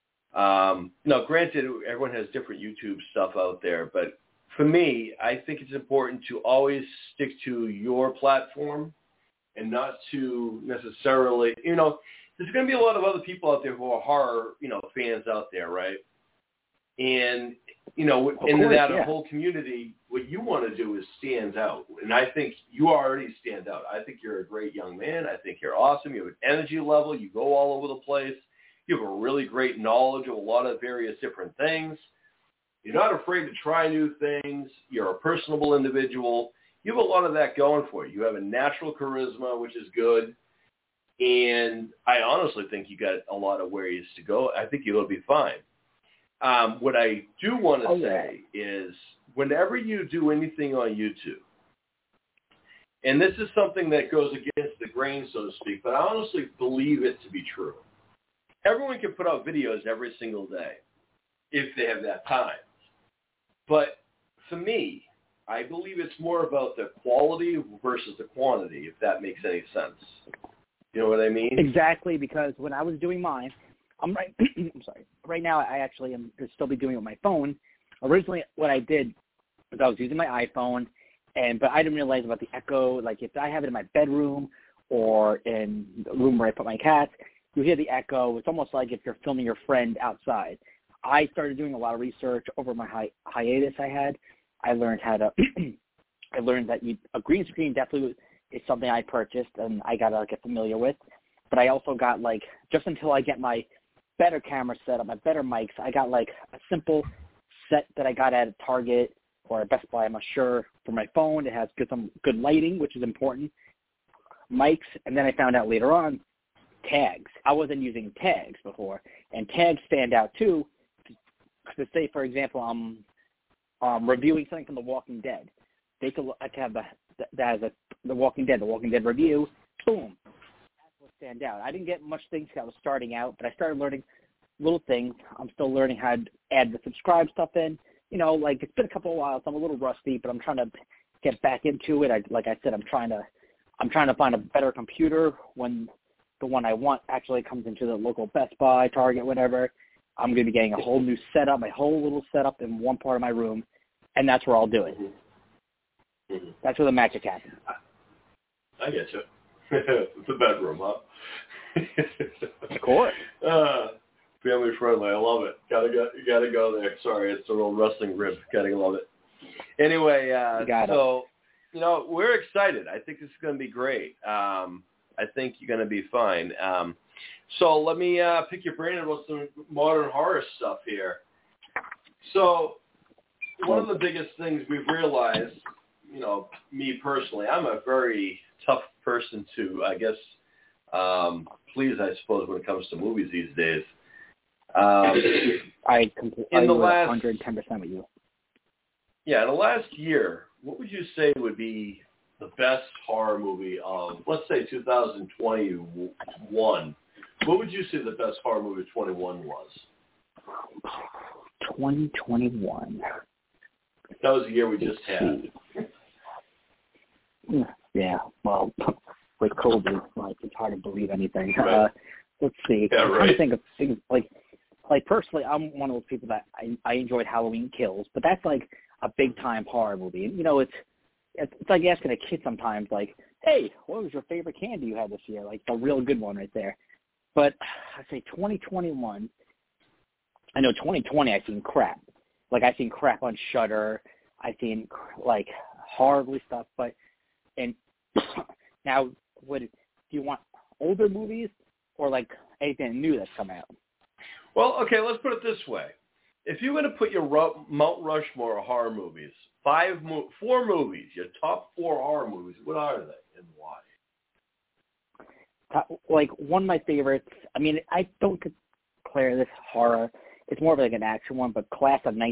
Now, granted, everyone has different YouTube stuff out there, but for me, I think it's important to always stick to your platform and not to necessarily, there's going to be a lot of other people out there who are horror, fans out there, right? And, that whole community, what you want to do is stand out. And I think you already stand out. I think you're a great young man. I think you're awesome. You have an energy level. You go all over the place. You have a really great knowledge of a lot of various different things. You're not afraid to try new things. You're a personable individual. You have a lot of that going for you. You have a natural charisma, which is good. And I honestly think you got a lot of ways to go. I think you'll be fine. What I do want to say is whenever you do anything on YouTube, and this is something that goes against the grain, so to speak, but I honestly believe it to be true. Everyone can put out videos every single day if they have that time. But for me, I believe it's more about the quality versus the quantity, if that makes any sense. You know what I mean? Exactly, because when I was doing mine, I'm sorry. Right now, I actually am going to still be doing it with my phone. Originally, what I did was I was using my iPhone, but I didn't realize about the echo. Like if I have it in my bedroom or in the room where I put my cats, you hear the echo. It's almost like if you're filming your friend outside. I started doing a lot of research over my hiatus I had. I learned how to I learned that a green screen definitely is something I purchased and I got to get familiar with. But I also got just until I get my better camera set up, my better mics, I got a simple set that I got at Target or at Best Buy, I'm not sure, for my phone. It has some good lighting, which is important, mics, and then I found out later on tags. I wasn't using tags before, and tags stand out too. To say, for example, I'm reviewing something from The Walking Dead. I can have The Walking Dead review. Boom. That's what stand out. I didn't get much things because I was starting out, but I started learning little things. I'm still learning how to add the subscribe stuff in. It's been a couple of whiles. I'm a little rusty, but I'm trying to get back into it. Like I said, I'm trying to find a better computer when the one I want actually comes into the local Best Buy, Target, whatever. I'm going to be getting a whole new setup, my whole little setup in one part of my room, and that's where I'll do it. Mm-hmm. That's where the magic happens. I get you. The bedroom, huh? Of course. Family friendly. I love it. You gotta go there. Sorry, it's a little wrestling rib. Gotta love it. Anyway, we're excited. I think this is going to be great. I think you're going to be fine. So let me pick your brain about some modern horror stuff here. So one of the biggest things we've realized, me personally, I'm a very tough person to, I guess, please, I suppose, when it comes to movies these days. I completely agree 110% with you. Yeah, in the last year, what would you say would be the best horror movie of, let's say, 2021? What would you say the best horror movie of 21 was? 2021. That was the year we just had. Yeah, well, with COVID, like, it's hard to believe anything. Right. Let's see. Yeah, I'm right. trying to think of things, like personally, I'm one of those people that I enjoyed Halloween Kills, but that's, like, a big-time horror movie. And, it's like asking a kid sometimes, like, hey, what was your favorite candy you had this year? Like, a real good one right there. But I say 2021. I know 2020 I've seen crap. Like, I've seen crap on Shudder. I've seen, like, horribly stuff. And now, do you want older movies or, like, anything new that's come out? Well, okay, let's put it this way. If you're going to put your Mount Rushmore of horror movies, 4 movies, your top 4 horror movies, what are they and why? Like, one of my favorites, I mean, I don't declare this horror. It's more of like an action one, but Class of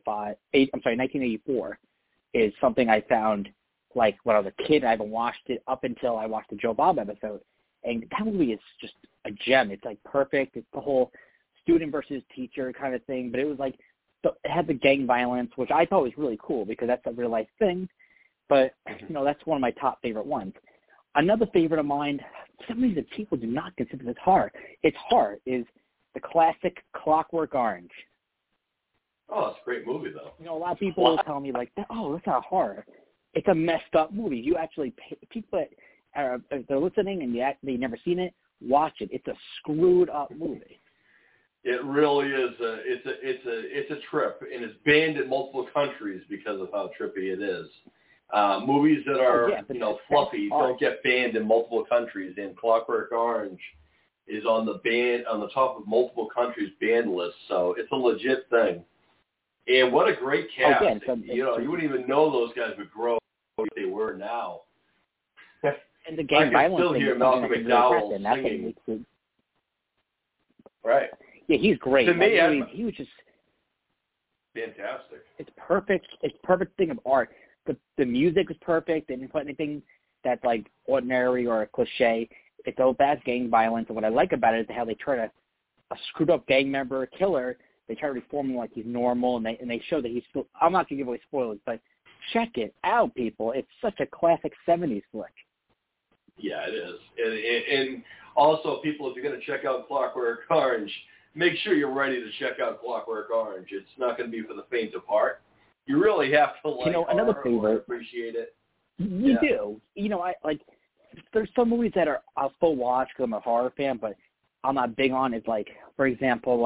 1984 is something I found, like, when I was a kid. I haven't watched it up until I watched the Joe Bob episode. And that movie is just a gem. It's, like, perfect. It's the whole student versus teacher kind of thing. But it was, like, it had the gang violence, which I thought was really cool because that's a real-life thing. But, that's one of my top favorite ones. Another favorite of mine, for some reason people do not consider this horror. It's horror, is the classic Clockwork Orange. Oh, it's a great movie, though. A lot of people will tell me, like, oh, that's not horror. It's a messed up movie. You actually people that if they're listening and they've never seen it, watch it. It's a screwed up movie. It really is. It's a trip, and it's banned in multiple countries because of how trippy it is. Movies that are fluffy don't get banned in multiple countries, and Clockwork Orange is on the top of multiple countries' ban list, so it's a legit thing. And what a great cast! You wouldn't even know those guys would grow what they were now. And the gang I can still hear Malcolm McDowell singing. Right. Yeah, he's great. To me, he was just fantastic. It's perfect. It's perfect thing of art. The music is perfect. They didn't put anything that's like ordinary or a cliche. It's all bad gang violence. And what I like about it is how they try to a screwed up gang member, a killer. They try to reform him like he's normal, and they show that he's still. I'm not gonna give away spoilers, but check it out, people. It's such a classic '70s flick. Yeah, it is. And also, people, if you're going to check out Clockwork Orange, make sure you're ready to check out Clockwork Orange. It's not going to be for the faint of heart. You really have to like another favorite. Appreciate it. You do. I like. There's some movies that I'll still watch because I'm a horror fan, but I'm not big on. Is like, for example,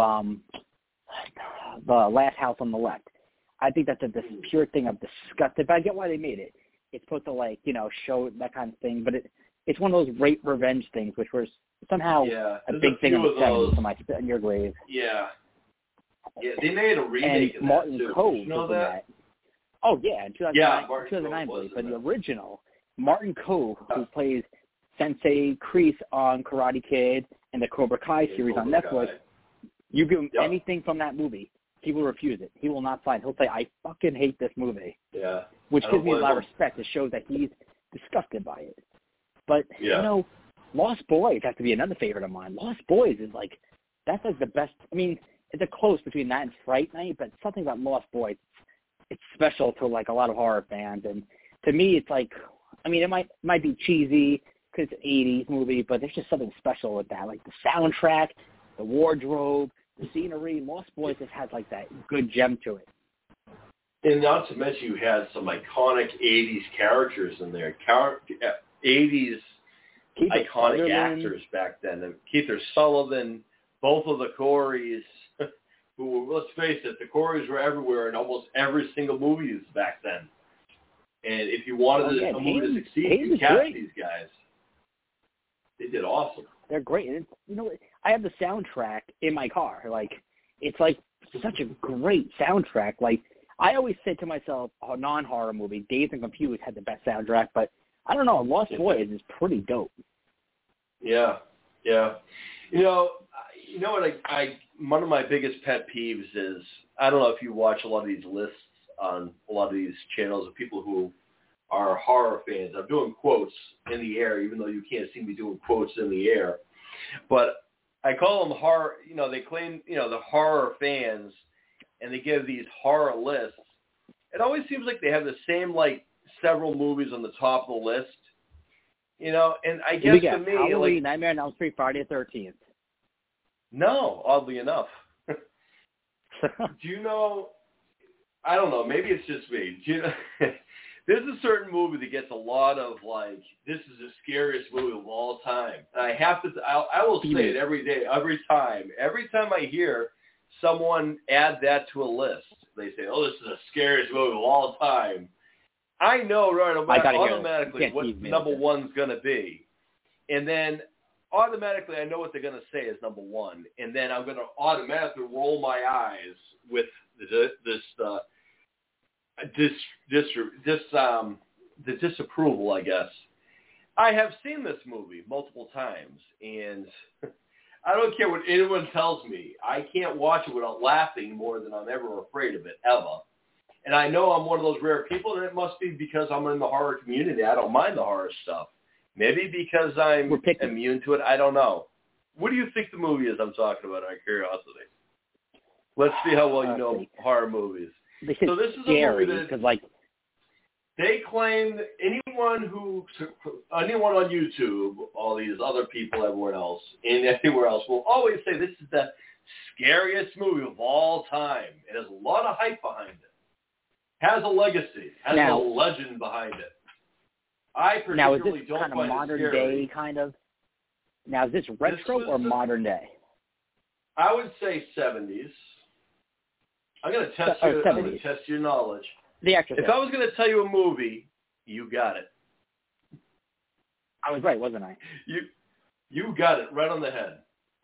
The Last House on the Left. I think that's this pure thing of disgust. But I get why they made it. It's supposed to show that kind of thing, but it's one of those rape revenge things, which was somehow a big thing in the 70s to my spit in your grave. Yeah. Yeah, they made a remake and of Martin that, too. Coe Did you know that? Oh, yeah, in 2009, was but in the it. original, Martin Coe, who plays Sensei Kreese on Karate Kid and the Cobra Kai series on Netflix, you give him anything from that movie, he will refuse it. He will not sign. He'll say, I fucking hate this movie. Yeah. Which gives me a lot of respect. It shows that he's disgusted by it. But, Lost Boys has to be another favorite of mine. Lost Boys is that's the best. I mean, it's a close between that and Fright Night, but something about Lost Boys, it's special to a lot of horror fans. And to me, it's it might be cheesy because it's an 80s movie, but there's just something special with that. Like the soundtrack, the wardrobe, the scenery. Lost Boys just has that good gem to it. And not to mention you had some iconic 80s characters in there. 80s iconic actors back then. Kiefer Sutherland, both of the Coreys, who, let's face it, the Coreys were everywhere in almost every single movie back then. And if you wanted a movie to succeed, you cast these guys. They did awesome. They're great. And I have the soundtrack in my car. It's such a great soundtrack. I always say to myself, a non-horror movie, Dazed and Confused had the best soundtrack, but I don't know, Lost Boys is pretty dope. Yeah, yeah. You know what? I one of my biggest pet peeves is, I don't know if you watch a lot of these lists on a lot of these channels of people who are horror fans. I'm doing quotes in the air, even though you can't see me doing quotes in the air. But I call them horror. They claim the horror fans, and they give these horror lists. It always seems like they have the same several movies on the top of the list. And I guess to me, Halloween, Nightmare on Elm Street, Friday the 13th. No, oddly enough. Do you know? I don't know. Maybe it's just me. Do you know? There's a certain movie that gets a lot of this is the scariest movie of all time. And I have to. I will say it every day, every time. Every time I hear someone add that to a list, they say, "Oh, this is the scariest movie of all time." I know automatically what number one's going to be. And then automatically I know what they're going to say is number one. And then I'm going to automatically roll my eyes with the disapproval, I guess. I have seen this movie multiple times, and I don't care what anyone tells me. I can't watch it without laughing more than I'm ever afraid of it, ever. And I know I'm one of those rare people, and it must be because I'm in the horror community. I don't mind the horror stuff. Maybe because I'm immune to it. I don't know. What do you think the movie is I'm talking about, out of curiosity? Let's see how well you know horror movies. So this is a movie that they claim that anyone on YouTube, all these other people, everyone else, and everywhere else, will always say this is the scariest movie of all time. It has a lot of hype behind it. Has a legacy, has a legend behind it. I particularly don't find it scary. Now, is this kind of modern day kind of? Now, is this retro or modern day? I would say 70s. I'm going to test you. I'm going to test your knowledge. The Exorcist. If I was going to tell you a movie, you got it. I was right, wasn't I? You got it right on the head.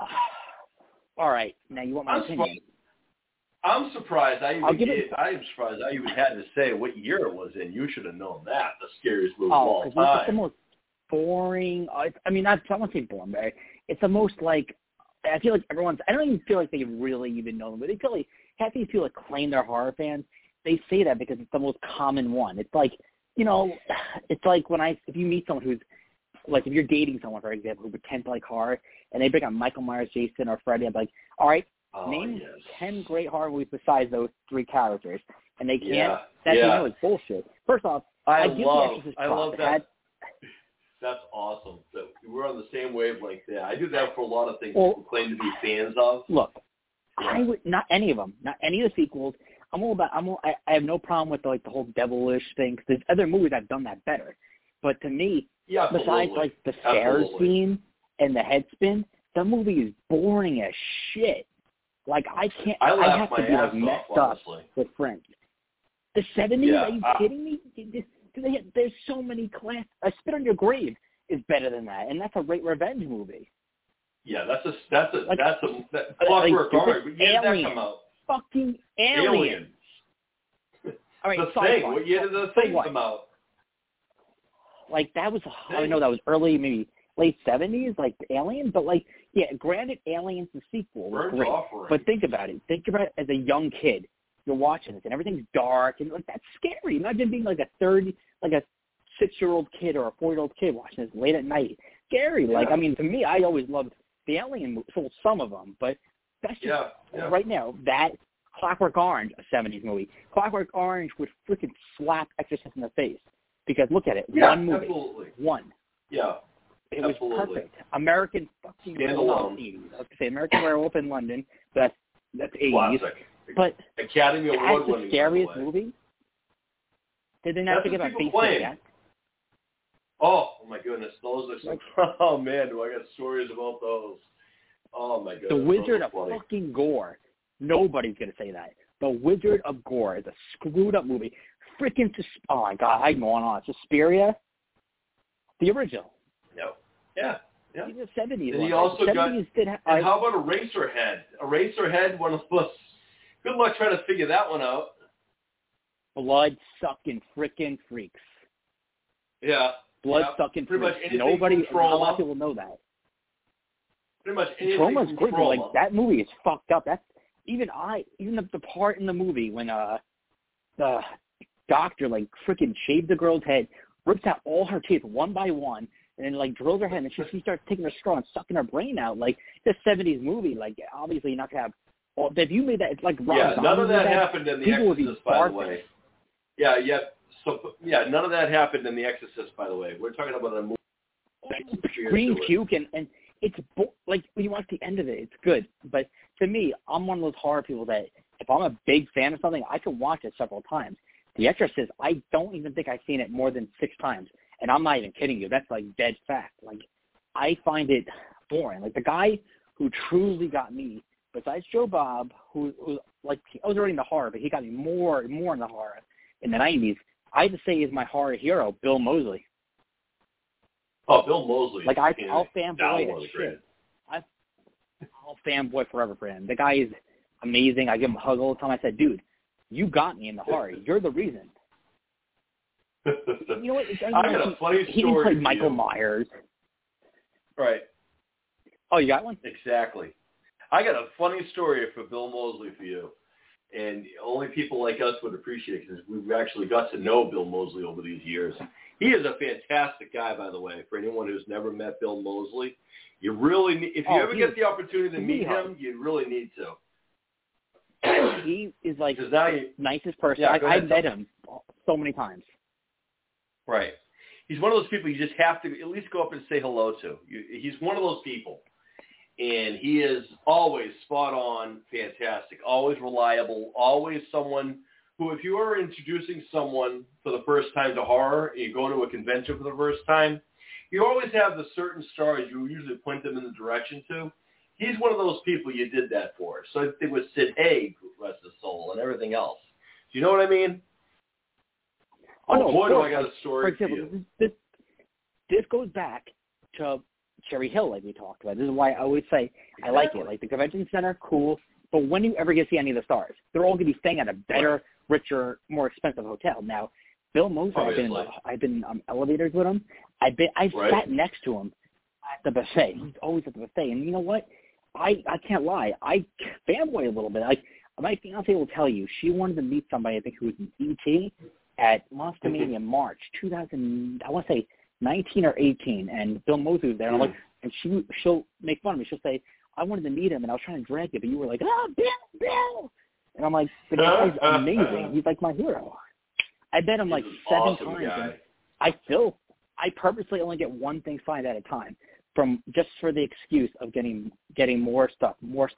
All right. Now you want my opinion. I'm surprised. I'm surprised I even had to say what year it was in. You should have known that. The scariest movie of all time. It's the most boring. I won't say boring, but it's the most I feel like everyone's. I don't even feel like they really even know them, but they feel like half these people that claim they're horror fans. They say that because it's the most common one. It's like it's like if you meet someone who's if you're dating someone, for example, who pretends to like horror, and they bring up Michael Myers, Jason, or Freddy, I'm like, all right. Name 10 great horror movies besides those three characters, and they can't. That is bullshit. First off, I love that. That's awesome. We're on the same wavelength there. I do that for a lot of things people claim to be fans of. Look, I would not any of them, not any of the sequels. I have no problem with the whole devilish thing. Cause there's other movies I've done that better, but to me, besides the stairs scene and the head spin, the movie is boring as shit. I can't. I have to be messed up with friends. The 70s? Are you kidding me? There's so many class. Spit on Your Grave is better than that, and that's a rape revenge movie. Yeah, that's Clockwork Orange. When did that come out? Fucking Alien. All right, The Thing. What year did The Thing come out? That was. I know that was early, maybe late 70s, Alien, but granted, Alien's the sequel was great. But think about it. Think about it as a young kid. You're watching this, and everything's dark, and that's scary. Imagine being a 6-year-old kid or a 4-year-old kid watching this late at night. Scary. Yeah. To me, I always loved the Alien movies, well, some of them, but that's just right now. That Clockwork Orange, a 70s movie. Clockwork Orange would freaking slap Exorcist in the face because look at it, one movie, one. Yeah. It was perfect. American fucking Werewolf. I was going to say American Werewolf in London. That's 80s. Classic. But Academy Award winning. That's the scariest movie. Did they not think about Facebook yet? Oh my goodness, those are some. Oh man, do I got stories about those? Oh my goodness. The Wizard of fucking Gore. Nobody's going to say that. The Wizard of Gore is a screwed up movie. Freaking. Oh my god, I'm going on. Suspiria. The original. No. Yeah. Yeah. Even the 70s. And he also got. And how about Eraserhead? Eraserhead, one of us. Good luck trying to figure that one out. blood-sucking freaking freaks. Yeah. Blood-sucking pretty much freaks. anything Nobody, from a lot Trauma. of people know that. Pretty much anything Trauma's from great. Trauma. Like, that movie is fucked up. That's even the part in the movie when the doctor like freaking shaved the girl's head, rips out all her teeth one by one, and then like drills her head, and she starts taking her straw and sucking her brain out. Like, it's a 70s movie. Like, obviously you're not gonna have. If you made that, it's like Rob none of that Zombie happened in The people would be Exorcist, by the barfing. way. None of that happened in The Exorcist, by the way. We're talking about a movie. Green puke, and it's like when you watch the end of it, it's good. But to me, I'm one of those horror people that if I'm a big fan of something, I can watch it several times. The Exorcist, I don't even think I've seen it more than 6 times, and I'm not even kidding you. That's like dead fact. Like, I find it boring. Like, the guy who truly got me, besides Joe Bob, who like, I was already into horror, but he got me more into horror in the 90s. I have to say is my horror hero, Bill Moseley. Oh, Bill Moseley. Like, I'll fanboy as shit. I'll fanboy forever for him. The guy is amazing. I give him a hug all the time. I said, dude, you got me in the horror. You're the reason. You know what? I got a funny he story. didn't play for Michael you. Myers. Right. Oh, you got one? Exactly. I got a funny story for Bill Moseley for you. And only people like us would appreciate it because we've actually got to know Bill Moseley over these years. He is a fantastic guy, by the way, for anyone who's never met Bill Moseley. You really need, if you ever get the opportunity to meet him, you really need to. He is like now the nicest person. Yeah, I've met him so many times. Right. He's one of those people you just have to at least go up and say hello to. He's one of those people. And he is always spot on, fantastic, always reliable, always someone who, if you are introducing someone for the first time to horror, and you go to a convention for the first time, you always have the certain stars you usually point them in the direction to. He's one of those people you did that for. So it was Sid Haig, rest his soul, and everything else. Do you know what I mean? Oh, no, boy, do course. I got a story for example, for you. This goes back to Cherry Hill, like we talked about. This is why I always say I like it. Like, the convention center, cool, but when do you ever get to see any of the stars? They're all going to be staying at a better, richer, more expensive hotel. Now, Bill Moseley, I've been on elevators with him. I've sat next to him at the buffet. He's always at the buffet. And you know what? I can't lie. I fanboy a little bit. Like, my fiance will tell you, she wanted to meet somebody, I think, who was in E.T. at Monster Mania in March 2000, I want to say 19 or 18, and Bill Moseley was there. And I'm like, and she'll make fun of me. She'll say, I wanted to meet him, and I was trying to drag you, but you were like, oh, Bill. And I'm like, the guy's amazing. He's like my hero. I bet him like 7 times. And I purposely only get one thing signed at a time, just for the excuse of getting more stuff.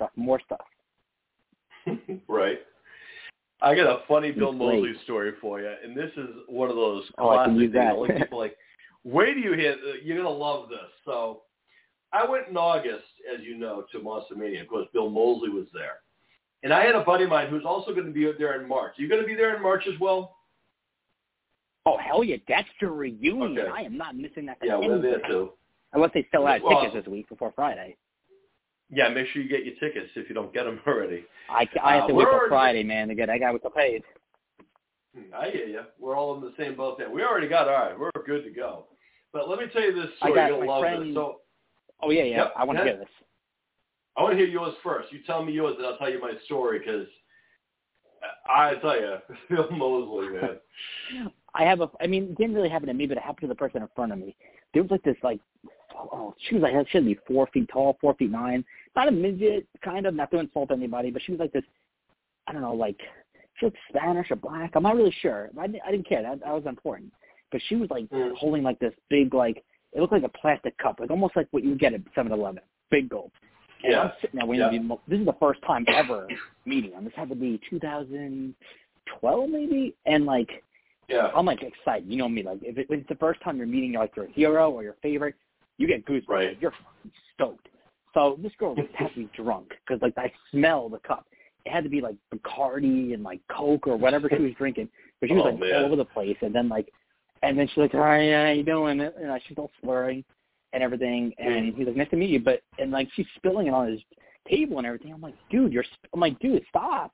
Right. I got a funny Bill Moseley story for you, and this is one of those classic things. Only people like, wait till you hear, you're going to love this. So I went in August, as you know, to Monster Mania. Of course, Bill Moseley was there. And I had a buddy of mine who's also going to be there in March. Are you going to be there in March as well? Oh, hell yeah. That's the reunion. Okay. I am not missing that. Yeah, we're there too. Unless they sell out tickets this week before Friday. Yeah, make sure you get your tickets if you don't get them already. I have to wait till Friday, man, to get that guy with the paid. I hear you. We're all in the same boat there. We already got ours. We're good to go. But let me tell you this story. You're going to love this. So, yeah. Yep, I want to hear this. I want to hear yours first. You tell me yours, and I'll tell you my story, because I tell you, Bill Moseley, man. It didn't really happen to me, but it happened to the person in front of me. There was like this, she was like, she should be 4 feet tall, 4 feet 9. Not a midget, kind of, not to insult anybody, but she was like this, I don't know, like, she looked Spanish or black. I'm not really sure. I didn't care. That was important. But she was like holding like this big, like, it looked like a plastic cup, like almost like what you would get at 7-Eleven, big gulp. And I'm sitting there waiting. This is the first time ever meeting them. This had to be 2012 maybe, and like, I'm like excited. You know me, like if it's the first time you're meeting your hero or your favorite, you get goosebumps. Right. Like, you're stoked. So this girl was had to be drunk because like I smell the cup. It had to be like Bacardi and like Coke or whatever she was drinking, but she was all over the place. And then she's like, "Hi, how you doing?" And she's all slurring and everything. And he's like, "Nice to meet you," and like she's spilling it on his table and everything. I'm like, dude, stop.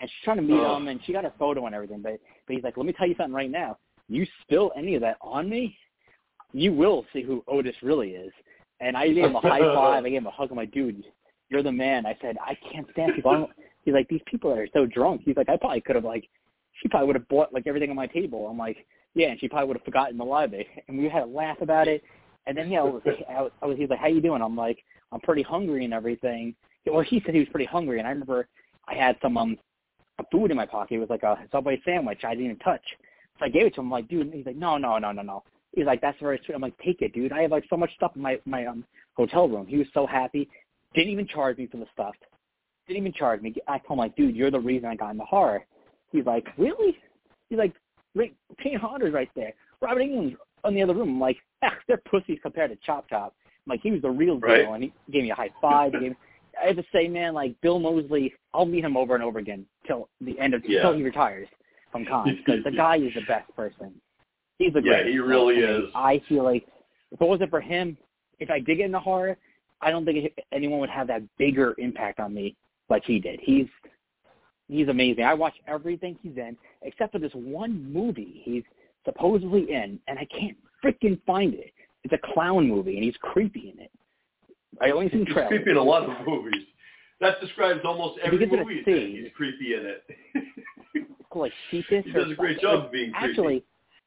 and she's trying to meet him, and she got a photo and everything. But he's like, let me tell you something right now. You spill any of that on me, you will see who Otis really is. And I gave him a high five. I gave him a hug. I'm like, dude, you're the man. I said, I can't stand people. He's like, these people are so drunk. He's like, I probably could have, like, she probably would have bought, like, everything on my table. I'm like, yeah, and she probably would have forgotten the lobby. And we had a laugh about it. And then, he's like, how you doing? I'm like, I'm pretty hungry and everything. Well, he said he was pretty hungry. And I remember I had some food in my pocket. It was like a Subway sandwich I didn't even touch. So I gave it to him. I'm like, dude. And he's like, no. He's like, that's very sweet. I'm like, take it, dude. I have, like, so much stuff in my hotel room. He was so happy. Didn't even charge me for the stuff. Didn't even charge me. I told him, like, dude, you're the reason I got into horror. He's like, really? He's like, Kane Hodder's right there. Robert Englund's in the other room. I'm like, they're pussies compared to Chop Top. I'm like, he was the real deal, right. And he gave me a high five. I have to say, man, like, Bill Moseley, I'll meet him over and over again till the end of till he retires from cons, because the guy is the best person. He's the greatest. Yeah, he really is. I feel like if it wasn't for him, if I did get into horror, I don't think anyone would have that bigger impact on me like he did. He's amazing. I watch everything he's in, except for this one movie he's supposedly in, and I can't freaking find it. It's a clown movie, and he's creepy in it. I only seen trailers. He's creepy in a lot of movies. That describes almost every movie he's creepy in it. Like Cephas. He does a great job of being creepy. Actually,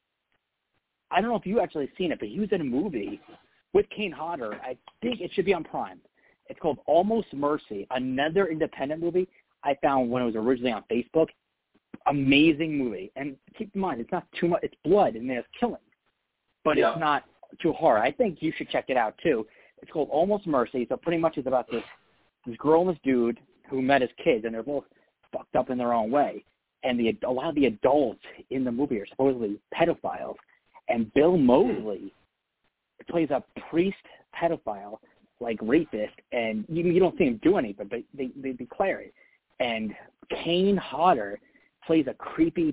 I don't know if you actually seen it, but he was in a movie with Kane Hodder. I think it should be on Prime. It's called Almost Mercy, another independent movie I found when it was originally on Facebook. Amazing movie. And keep in mind, it's not too much. It's blood and there's killing. But it's not too horror. I think you should check it out, too. It's called Almost Mercy. So pretty much it's about this girl and this dude who met as kids, and they're both fucked up in their own way. And a lot of the adults in the movie are supposedly pedophiles. And Bill Moseley plays a priest pedophile, like rapist, and you don't see him do anything, but they declare it. And Kane Hodder plays a creepy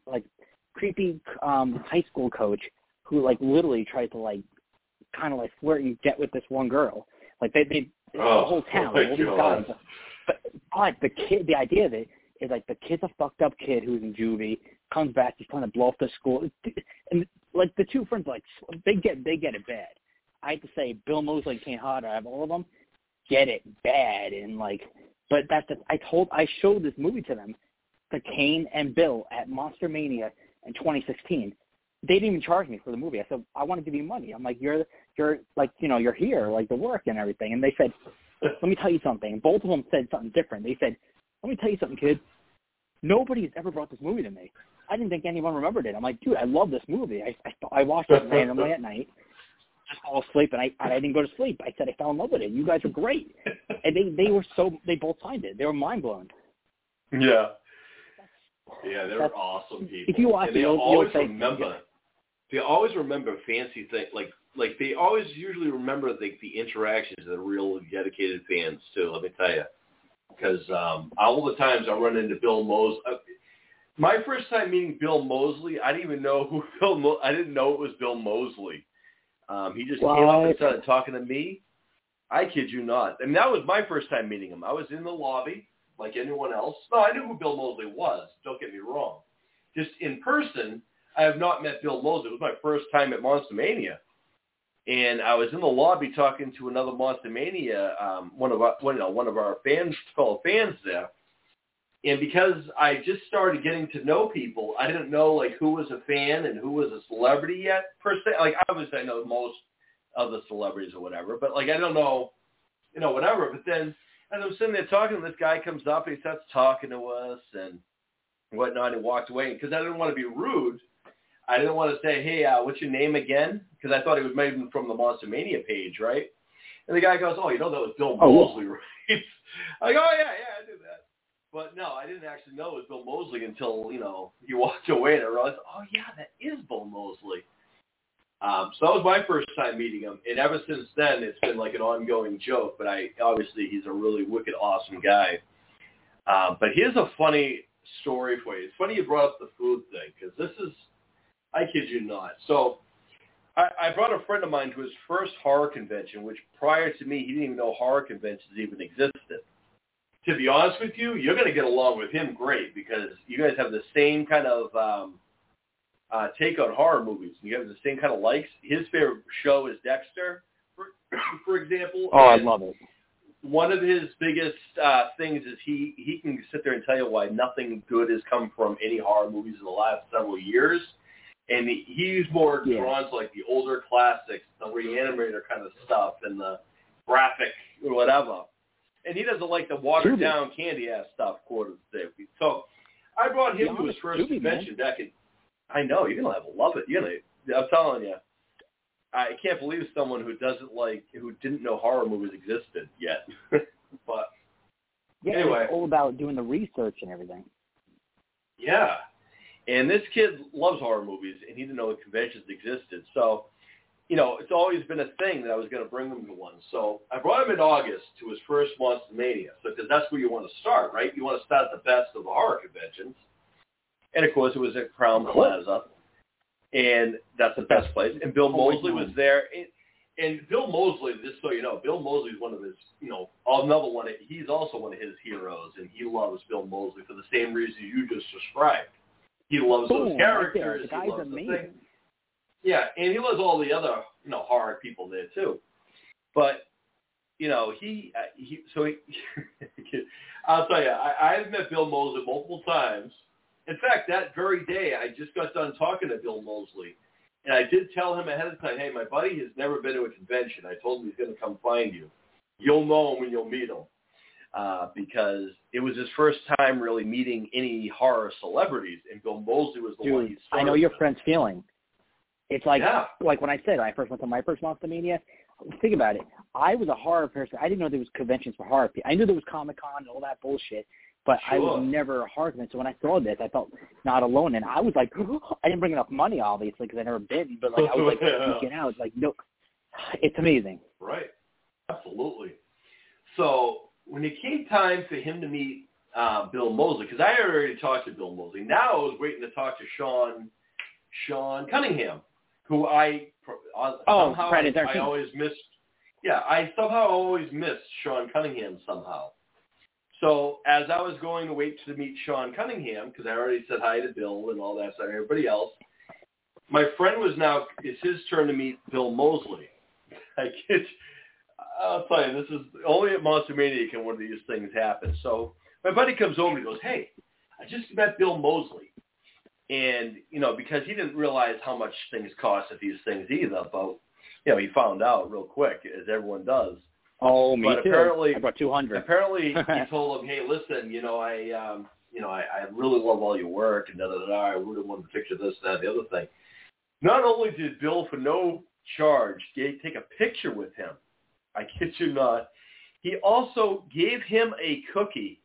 high school coach who, like, literally tries to, like, kind of like flirt and get with this one girl. Like the whole town, all these guys. But the idea of it is, like, the kid's a fucked up kid who's in juvie, comes back, he's trying to blow up the school, and like the two friends, like, they get it bad. I have to say, Bill Moseley and Kane Hodder, I have all of them, get it bad, and like, but I showed this movie to them, to Kane and Bill at Monster Mania in 2016. They didn't even charge me for the movie. I said, I want to give you money. I'm like, you're like, you're here, like, the work and everything. And they said, let me tell you something. And both of them said something different. They said, let me tell you something, kid. Nobody's ever brought this movie to me. I didn't think anyone remembered it. I'm like, dude, I love this movie. I watched it randomly at night. Just fall asleep, and I didn't go to sleep. I said I fell in love with it. You guys are great. And they both signed it. They were mind blown. Yeah. Yeah, they're awesome people. If you watch it, you'll say, they always remember fancy things, like they always usually remember the interactions of the real dedicated fans too. Let me tell you, because all the times I run into Bill Moseley. My first time meeting Bill Moseley, I didn't even know who I didn't know it was Bill Moseley. He just came up and started talking to me. I kid you not. And that was my first time meeting him. I was in the lobby like anyone else. No, I knew who Bill Moseley was. Don't get me wrong. Just in person, I have not met Bill Moseley. It was my first time at Monster Mania. And I was in the lobby talking to another Monster Mania, one of our fellow fans there. And because I just started getting to know people, I didn't know, like, who was a fan and who was a celebrity yet, per se. Like, obviously I know most of the celebrities or whatever, but, like, I don't know, whatever. But then as I'm sitting there talking, this guy comes up and he starts talking to us and whatnot, and walked away. Because I didn't want to be rude, I didn't want to say, hey, what's your name again? Because I thought it was maybe from the Monster Mania page, right? And the guy goes, oh, that was Bill Moseley, right? I go, oh, yeah, I did that. But no, I didn't actually know it was Bill Moseley until, he walked away, and I realized, oh, yeah, that is Bill Moseley. So that was my first time meeting him. And ever since then, it's been like an ongoing joke. But obviously, he's a really wicked, awesome guy. But here's a funny story for you. It's funny you brought up the food thing, because this is, I kid you not. So I brought a friend of mine to his first horror convention, which prior to me, he didn't even know horror conventions even existed. to be honest with you, you're going to get along with him great because you guys have the same kind of take on horror movies. You have the same kind of likes. His favorite show is Dexter, for example. Oh, I love it. One of his biggest things is he can sit there and tell you why nothing good has come from any horror movies in the last several years. And he's more drawn to like the older classics, the reanimator kind of stuff, and the graphic or whatever. And he doesn't like the watered-down, candy-ass stuff, quarter of the day. So I brought him to his first convention back in. I know you're gonna love it. I'm telling you, I can't believe someone who didn't know horror movies existed yet. But anyway, it's all about doing the research and everything. Yeah, and this kid loves horror movies, and he didn't know the conventions existed. So, it's always been a thing that I was going to bring him to one. So I brought him in August to his first Monster Mania, because that's where you want to start, right? You want to start at the best of the horror conventions. And, of course, it was at Crown Plaza, and that's the best place. And Bill Moseley was there. And Bill Moseley, just so you know, Bill Moseley is one of his, another one. He's also one of his heroes, and he loves Bill Moseley for the same reason you just described. He loves those characters. The guy's amazing. Yeah, and he loves all the other, horror people there too. But, I'll tell you, I've met Bill Moseley multiple times. In fact, that very day, I just got done talking to Bill Moseley, and I did tell him ahead of time, hey, my buddy has never been to a convention. I told him he's going to come find you. You'll know him when you'll meet him, because it was his first time really meeting any horror celebrities, and Bill Moseley was the one he started. I know your friend's feeling. It's like when I said I first went to my first Monster Mania, think about it. I was a horror person. I didn't know there was conventions for horror people. I knew there was Comic-Con and all that bullshit. But I was never a horror fan. So when I saw this, I felt not alone. And I was like, I didn't bring enough money, obviously, because I'd never been. But I was freaking out. It's like, no, it's amazing. Right. Absolutely. So when it came time for him to meet Bill Moseley, because I had already talked to Bill Moseley. Now I was waiting to talk to Sean Cunningham, who I always missed. Yeah, I somehow always missed Sean Cunningham somehow. So as I was going to wait to meet Sean Cunningham, because I already said hi to Bill and all that stuff, and everybody else, my friend it's his turn to meet Bill Moseley. I'll tell you, this is only at Monster Mania can one of these things happen. So my buddy comes over and goes, hey, I just met Bill Moseley. And, because he didn't realize how much things cost at these things either, but, he found out real quick, as everyone does. Oh, me too. Apparently, I brought 200. Apparently, he told him, "Hey, listen, I really love all your work, and I really want to picture this, that, the other thing." Not only did Bill, for no charge, take a picture with him, I kid you not, he also gave him a cookie.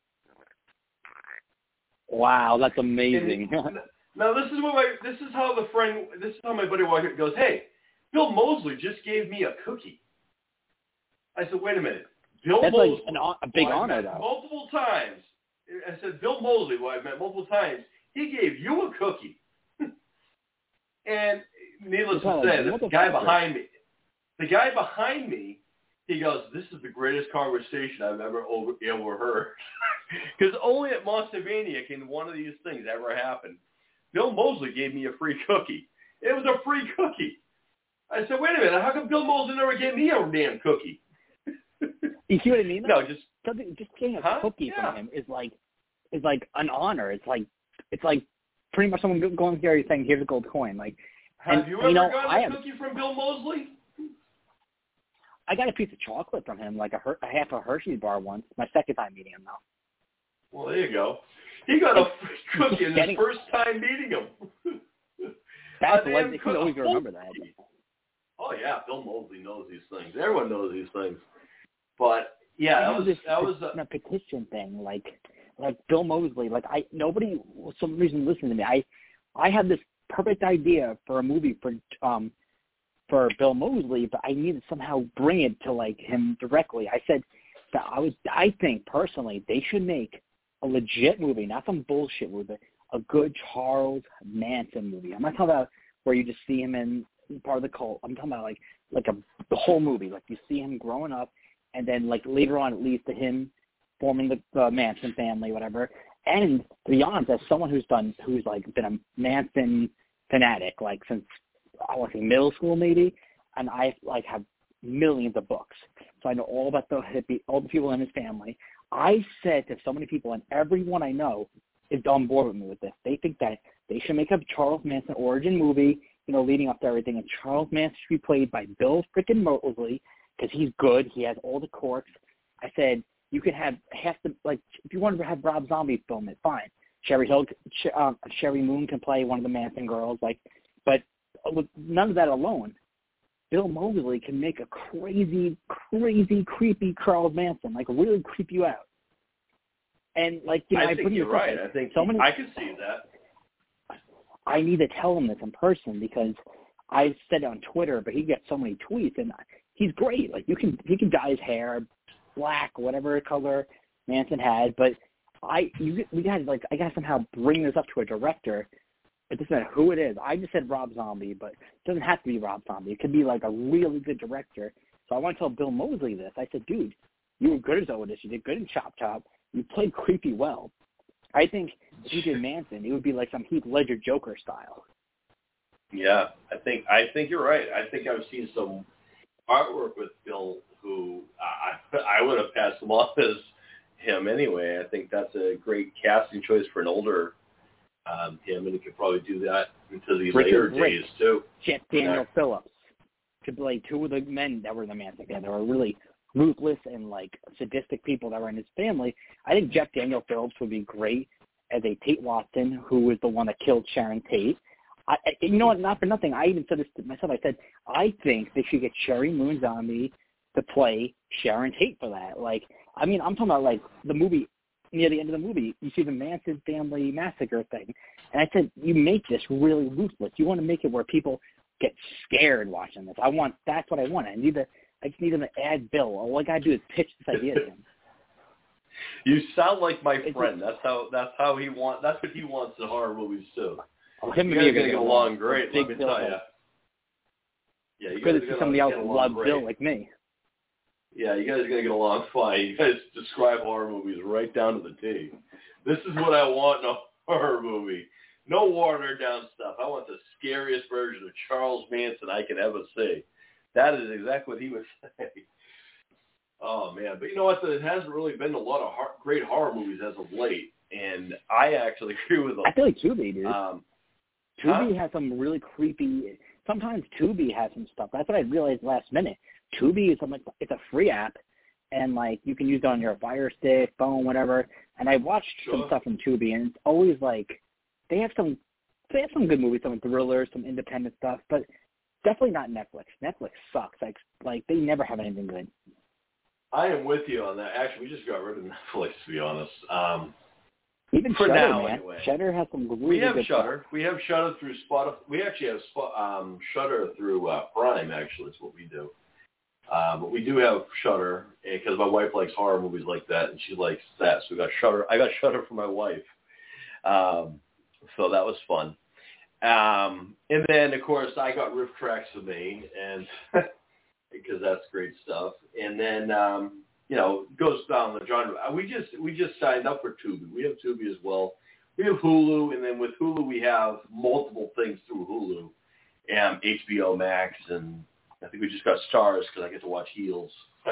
Wow, that's amazing. Now this is how my buddy walked in and goes, "Hey, Bill Moseley just gave me a cookie." I said, wait a minute. Bill Moseley, like a big honor, though. Multiple times. I said, Bill Moseley, who I've met multiple times, he gave you a cookie. And needless to say, the guy behind me, he goes, this is the greatest conversation I've ever overheard. Because only at Monster Mania can one of these things ever happen. Bill Moseley gave me a free cookie. It was a free cookie. I said, wait a minute, how come Bill Moseley never gave me a damn cookie? You see what I mean? No, just getting a cookie from him is like an honor. It's like pretty much someone going there saying, "Here's a gold coin." Like, have you ever gotten a cookie from Bill Moseley? I got a piece of chocolate from him, like a half a Hershey's bar once. My second time meeting him, though. Well, there you go. He got a cookie in his first time meeting him. That's the one. You always remember that. Oh yeah, Bill Moseley knows these things. Everyone knows these things. But yeah, that was a petition thing. Like Bill Moseley. Like nobody for some reason listened to me. I had this perfect idea for a movie for Bill Moseley, but I needed to somehow bring it to like him directly. I said that I think personally they should make a legit movie, not some bullshit movie, a good Charles Manson movie. I'm not talking about where you just see him in part of the cult. I'm talking about the whole movie. Like you see him growing up, and then like later on it leads to him forming the Manson family, whatever. And to be honest, as someone who's been a Manson fanatic like since I want to say middle school maybe, and I have millions of books, so I know all about the hippie, all the people in his family. I said to so many people, and everyone I know is on board with me with this. They think that they should make a Charles Manson origin movie, leading up to everything, and Charles Manson should be played by Bill frickin' Moseley because he's good. He has all the quirks. I said you could have half the if you wanted to have Rob Zombie film it, fine. Sherry Moon can play one of the Manson girls, but with none of that alone, Bill Moseley can make a crazy, crazy, creepy Charles Manson, really creep you out. And I think you're right. I think I could see that. I need to tell him this in person because I said it on Twitter, but he gets so many tweets, and he's great. He can dye his hair black, whatever color Manson had, but I got to somehow bring this up to a director. It doesn't matter who it is. I just said Rob Zombie, but it doesn't have to be Rob Zombie. It could be a really good director. So I want to tell Bill Moseley this. I said, dude, you were good as Otis. You did good in Chop Top. You played creepy well. I think if you did Manson, it would be like some Heath Ledger Joker style. Yeah, I think you're right. I think I've seen some artwork with Bill who I would have passed him off as him anyway. I think that's a great casting choice for an older him, and he could probably do that into the later days too. Jeff Daniel Phillips could play two of the men that were in the Manson family. They were really ruthless and sadistic people that were in his family. I think Jeff Daniel Phillips would be great as a Tate Watson, who was the one that killed Sharon Tate. You know what? Not for nothing. I even said this to myself. I said I think they should get Sherry Moon Zombie to play Sharon Tate for that. I'm talking about the movie. Near the end of the movie, you see the Manson family massacre thing. And I said, you make this really ruthless. You want to make it where people get scared watching this. That's what I want. I just need them to add Bill. All I got to do is pitch this idea to him. You sound like my friend. That's what he wants in horror movies too. Oh, him you and me guys are going to get along great, let me tell you. Yeah, you guys are going to somebody else get loves along Bill like me. Yeah, you guys are going to get along fine. You guys describe horror movies right down to the T. This is what I want in a horror movie. No watered down stuff. I want the scariest version of Charles Manson I could ever see. That is exactly what he would say. Oh, man. But you know what? There hasn't really been a lot of great horror movies as of late, and I actually agree with them. I feel like Tubi, dude. Tubi has some really creepy – sometimes Tubi has some stuff. That's what I realized last minute. Tubi is it's a free app, and you can use it on your Fire Stick, phone, whatever. And I watched some stuff from Tubi, and it's always they have some good movies, some thrillers, some independent stuff, but definitely not Netflix. Netflix sucks. They never have anything good. I am with you on that. Actually, we just got rid of Netflix, to be honest. Even for Shudder, now, man. anyway. Shudder has some really We have good Shudder. stuff. We have Shudder through Spotify. We actually have Shudder through Prime. Actually, is what we do. But we do have Shudder because my wife likes horror movies like that, and she likes that. So we got Shudder. I got Shudder for my wife. So that was fun. And then, of course, I got Riff Tracks for me, and because that's great stuff. And then, it goes down the genre. We just signed up for Tubi. We have Tubi as well. We have Hulu, and then with Hulu we have multiple things through Hulu, and HBO Max, and I think we just got Stars because I get to watch Heels.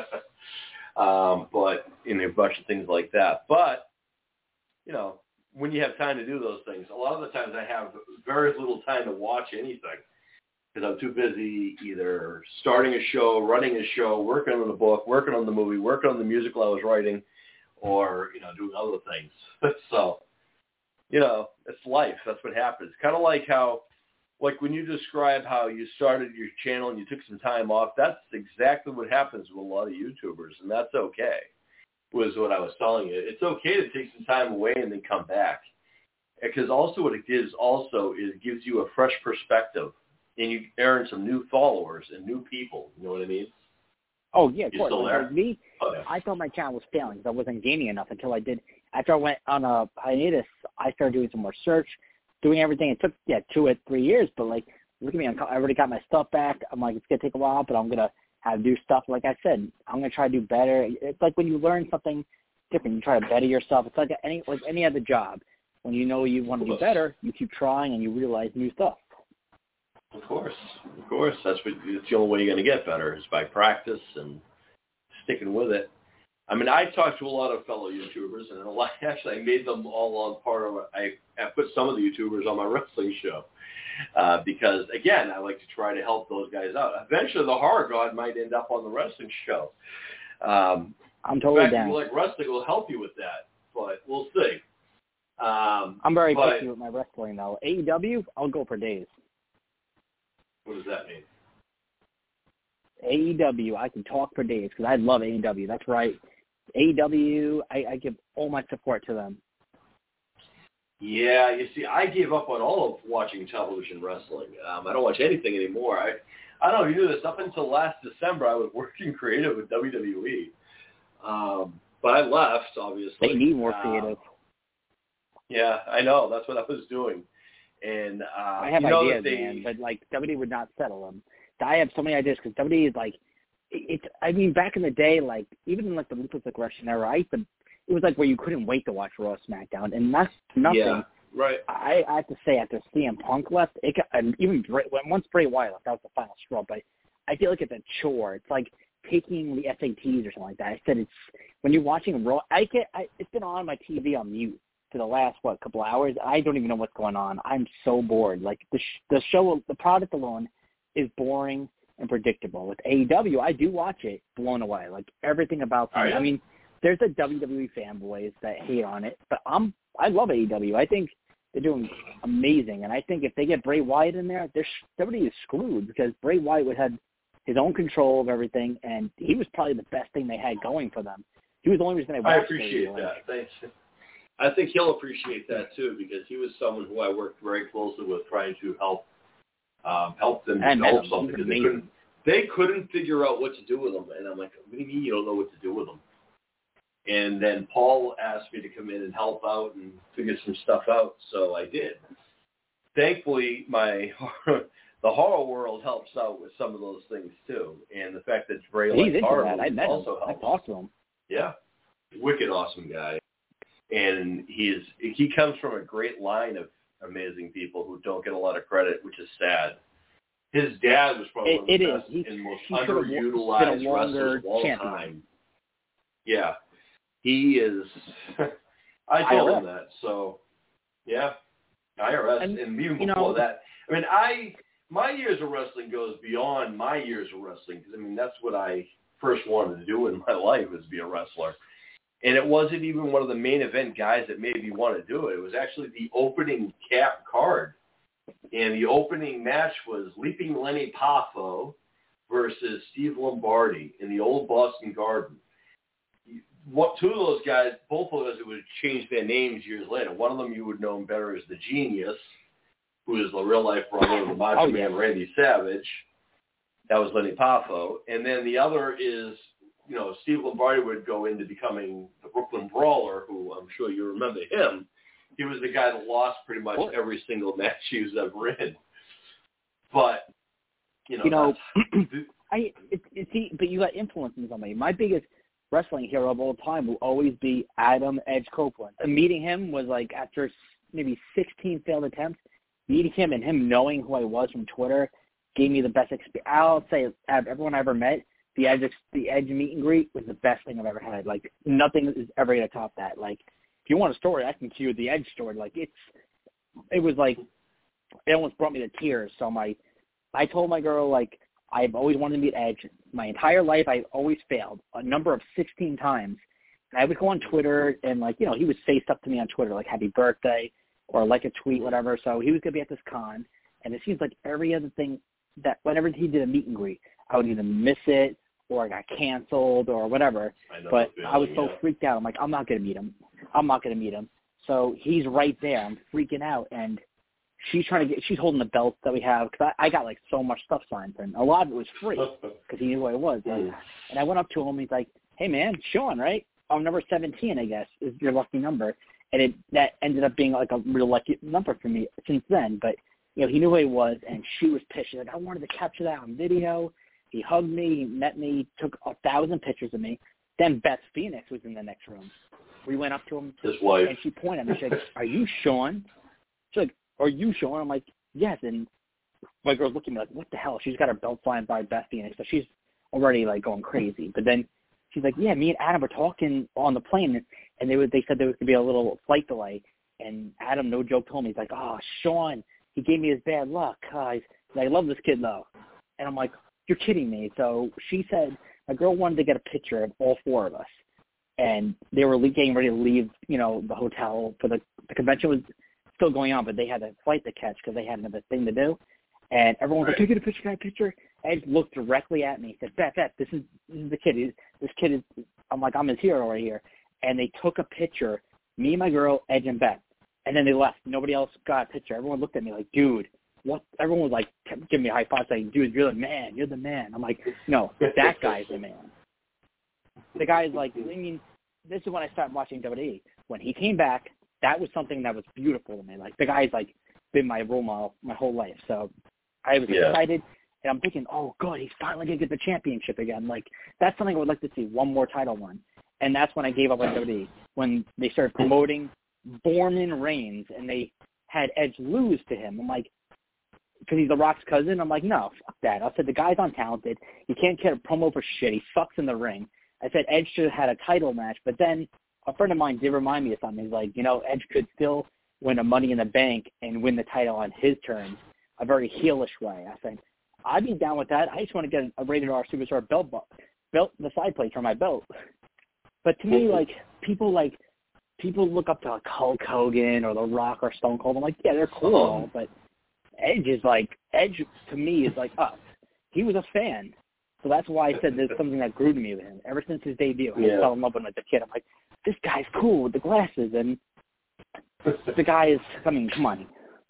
But a bunch of things like that. But, when you have time to do those things, a lot of the times I have very little time to watch anything because I'm too busy either starting a show, running a show, working on the book, working on the movie, working on the musical I was writing, or, doing other things. So, it's life. That's what happens. Kind of like how, when you describe how you started your channel and you took some time off, that's exactly what happens with a lot of YouTubers, and that's okay, was what I was telling you. It's okay to take some time away and then come back. Because also what it gives also is it gives you a fresh perspective, and you earn some new followers and new people. You know what I mean? Oh, yeah, of course. Still there? Me, oh, yeah. I thought my channel was failing because I wasn't gaining enough until I did. After I went on a hiatus, I started doing some more search, doing everything. It took 2 or 3 years, but look at me. I already got my stuff back. I'm it's going to take a while, but I'm going to have to do stuff. Like I said, I'm going to try to do better. It's like when you learn something different. You try to better yourself. It's like any other job. When you know you want to do better, you keep trying and you realize new stuff. Of course. It's the only way you're going to get better is by practice and sticking with it. I mean, I talked to a lot of fellow YouTubers, and actually I made them all on part of it. I put some of the YouTubers on my wrestling show because, again, I like to try to help those guys out. Eventually, the Horror God might end up on the wrestling show. I'm totally down. If you like wrestling, will help you with that, but we'll see. I'm very picky with my wrestling, though. AEW, I'll go for days. What does that mean? AEW, I can talk for days because I love AEW. That's right. AEW, I give all my support to them. Yeah, you see, I gave up on all of watching television wrestling. I don't watch anything anymore. I don't know if you knew this. Up until last December, I was working creative with WWE. But I left, obviously. They need more creative. Yeah, I know. That's what I was doing. And I have ideas, man, but like WWE would not settle them. I have so many ideas because WWE is like, I mean, back in the day, like even in like the Ruthless Aggression era, it was like where you couldn't wait to watch Raw, SmackDown, and that's nothing. Yeah, right. I have to say, after CM Punk left, once Bray Wyatt left, that was the final straw. But I feel like it's a chore. It's like taking the SATs or something like that. I said it's when you're watching Raw. It's been on my TV on mute for the last couple hours. I don't even know what's going on. I'm so bored. Like the show, the product alone is boring and predictable. With AEW, I do watch it, blown away. Like everything about them. I mean, there's the WWE fanboys that hate on it, but I love AEW. I think they're doing amazing, and I think if they get Bray Wyatt in there, WWE is screwed because Bray Wyatt would have his own control of everything, and he was probably the best thing they had going for them. He was the only reason they watched. I appreciate that. Thanks. I think he'll appreciate that too because he was someone who I worked very closely with, trying to help them develop something because they couldn't figure out what to do with them, and I'm like, what do you mean you don't know what to do with them? And then Paul asked me to come in and help out and figure some stuff out, so I did. Thankfully, the horror world helps out with some of those things too, and the fact that Bray likes horror I met also him. helps. I talked to him. Yeah, wicked awesome guy, and he comes from a great line of amazing people who don't get a lot of credit, which is sad. His dad was probably one of the best and most underutilized wrestlers of all time. Yeah. He is. I told him that. So, yeah, IRS, and even before that. I mean, my years of wrestling goes beyond my years of wrestling because I mean that's what I first wanted to do in my life was be a wrestler, and it wasn't even one of the main event guys that made me want to do it. It was actually the opening cap card, and the opening match was Leaping Lenny Poffo versus Steve Lombardi in the old Boston Garden. Two of those guys, both of us, would change their names years later. One of them you would know him better as the Genius, who is the real-life brother of the Macho Man Randy Savage. That was Lenny Poffo. And then the other is, Steve Lombardi would go into becoming the Brooklyn Brawler, who I'm sure you remember him. He was the guy that lost pretty much every single match he was ever in. But, but you got influences on me. My biggest wrestling hero of all time will always be Adam Edge Copeland. And meeting him was like after maybe 16 failed attempts, meeting him and him knowing who I was from Twitter gave me the best experience. I'll say out of everyone I ever met, the Edge meet and greet was the best thing I've ever had. Like nothing is ever going to top that. Like if you want a story, I can cue the Edge story. Like it was like it almost brought me to tears. So I told my girl like I've always wanted to meet Edge. My entire life, I've always failed a number of 16 times. And I would go on Twitter and, he would say stuff to me on Twitter, like happy birthday or like a tweet, whatever. So he was going to be at this con. And it seems like every other thing that whenever he did a meet and greet, I would either miss it or it got canceled or whatever. But I was so freaked out. I'm like, I'm not going to meet him. I'm not going to meet him. So he's right there. I'm freaking out. And she's holding the belts that we have because I got like so much stuff signed for him. A lot of it was free because he knew who I was. And I went up to him. He's like, "Hey man, Sean, right? Oh, number 17, I guess, is your lucky number." And that ended up being like a real lucky number for me since then. But he knew who he was, and she was pissed. She's like, "I wanted to capture that on video." He hugged me, he met me, took 1,000 pictures of me. Then Beth Phoenix was in the next room. We went up to him, his wife, and she pointed at me. She's like, "Are you Sean?" She's like, "Are you Sean?" I'm like, "Yes." And my girl's looking at me like, "What the hell?" She's got her belt flying by Beth Phoenix, so she's already like going crazy. But then she's like, "Yeah, me and Adam were talking on the plane, and they said there was gonna be a little flight delay." And Adam, no joke, told me, he's like, "Oh, Sean, he gave me his bad luck. I love this kid though." And I'm like, "You're kidding me." So she said my girl wanted to get a picture of all four of us, and they were getting ready to leave, the hotel for the convention was still going on, but they had a flight to catch because they had another thing to do. And everyone was like, "Can I get a picture? Can I get a picture?" Ed looked directly at me. He said, Beth, this is the kid. This kid is, I'm like, I'm his hero right here. And they took a picture, me, my girl, Edge, and Beth. And then they left. Nobody else got a picture. Everyone looked at me like, "Dude, what?" Everyone was like, giving me a high five saying, "Dude, you're the man. You're the man." I'm like, "No, that guy's the man." The guy's like, this is when I started watching WWE. When he came back, that was something that was beautiful to me. Like, the guy's like been my role model my whole life. So I was excited, and I'm thinking, oh, good, he's finally going to get the championship again. Like, that's something I would like to see, one more title run. And that's when I gave up on WWE, when they started promoting Borman Reigns, and they had Edge lose to him. I'm like, because he's The Rock's cousin, I'm like, no, fuck that. I said, the guy's untalented. He can't get a promo for shit. He sucks in the ring. I said Edge should have had a title match, but then a friend of mine did remind me of something. He's like, Edge could still win a Money in the Bank and win the title on his terms, a very heelish way. I said, I'd be down with that. I just want to get a Rated R Superstar belt, the side plate for my belt. But to me, people look up to like Hulk Hogan or The Rock or Stone Cold. I'm like, yeah, they're cool, but Edge to me is like us. He was a fan. So that's why I said there's something that grew to me with him. Ever since his debut, I fell in love with him as a kid. I'm like, this guy's cool with the glasses, and the guy is, come on.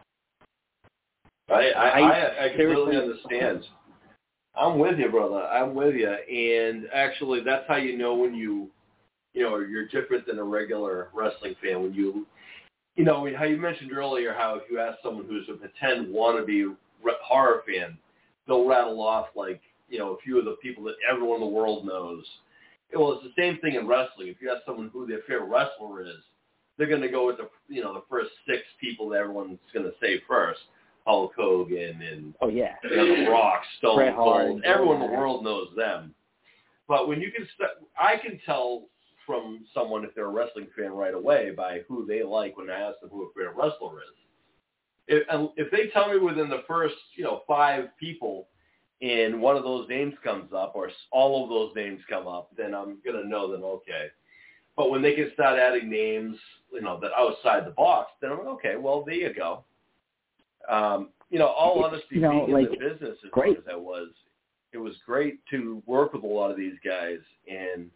I completely understand. I'm with you, brother. I'm with you. And actually, that's how you know when you're different than a regular wrestling fan. When how you mentioned earlier how if you ask someone who's a pretend wannabe horror fan, they'll rattle off like, a few of the people that everyone in the world knows. Well, it's the same thing in wrestling. If you ask someone who their favorite wrestler is, they're going to go with the first six people that everyone's going to say first. Hulk Hogan and The Rock, Stone Cold. Everyone in the world knows them. But when I can tell from someone if they're a wrestling fan right away by who they like when I ask them who a favorite wrestler is. If they tell me within the first 5 people, and one of those names comes up, or all of those names come up, then I'm going to know them, okay. But when they can start adding names, that outside the box, then I'm like, okay, well, there you go. All honesty, being in the business as long as I was, it was great to work with a lot of these guys. And,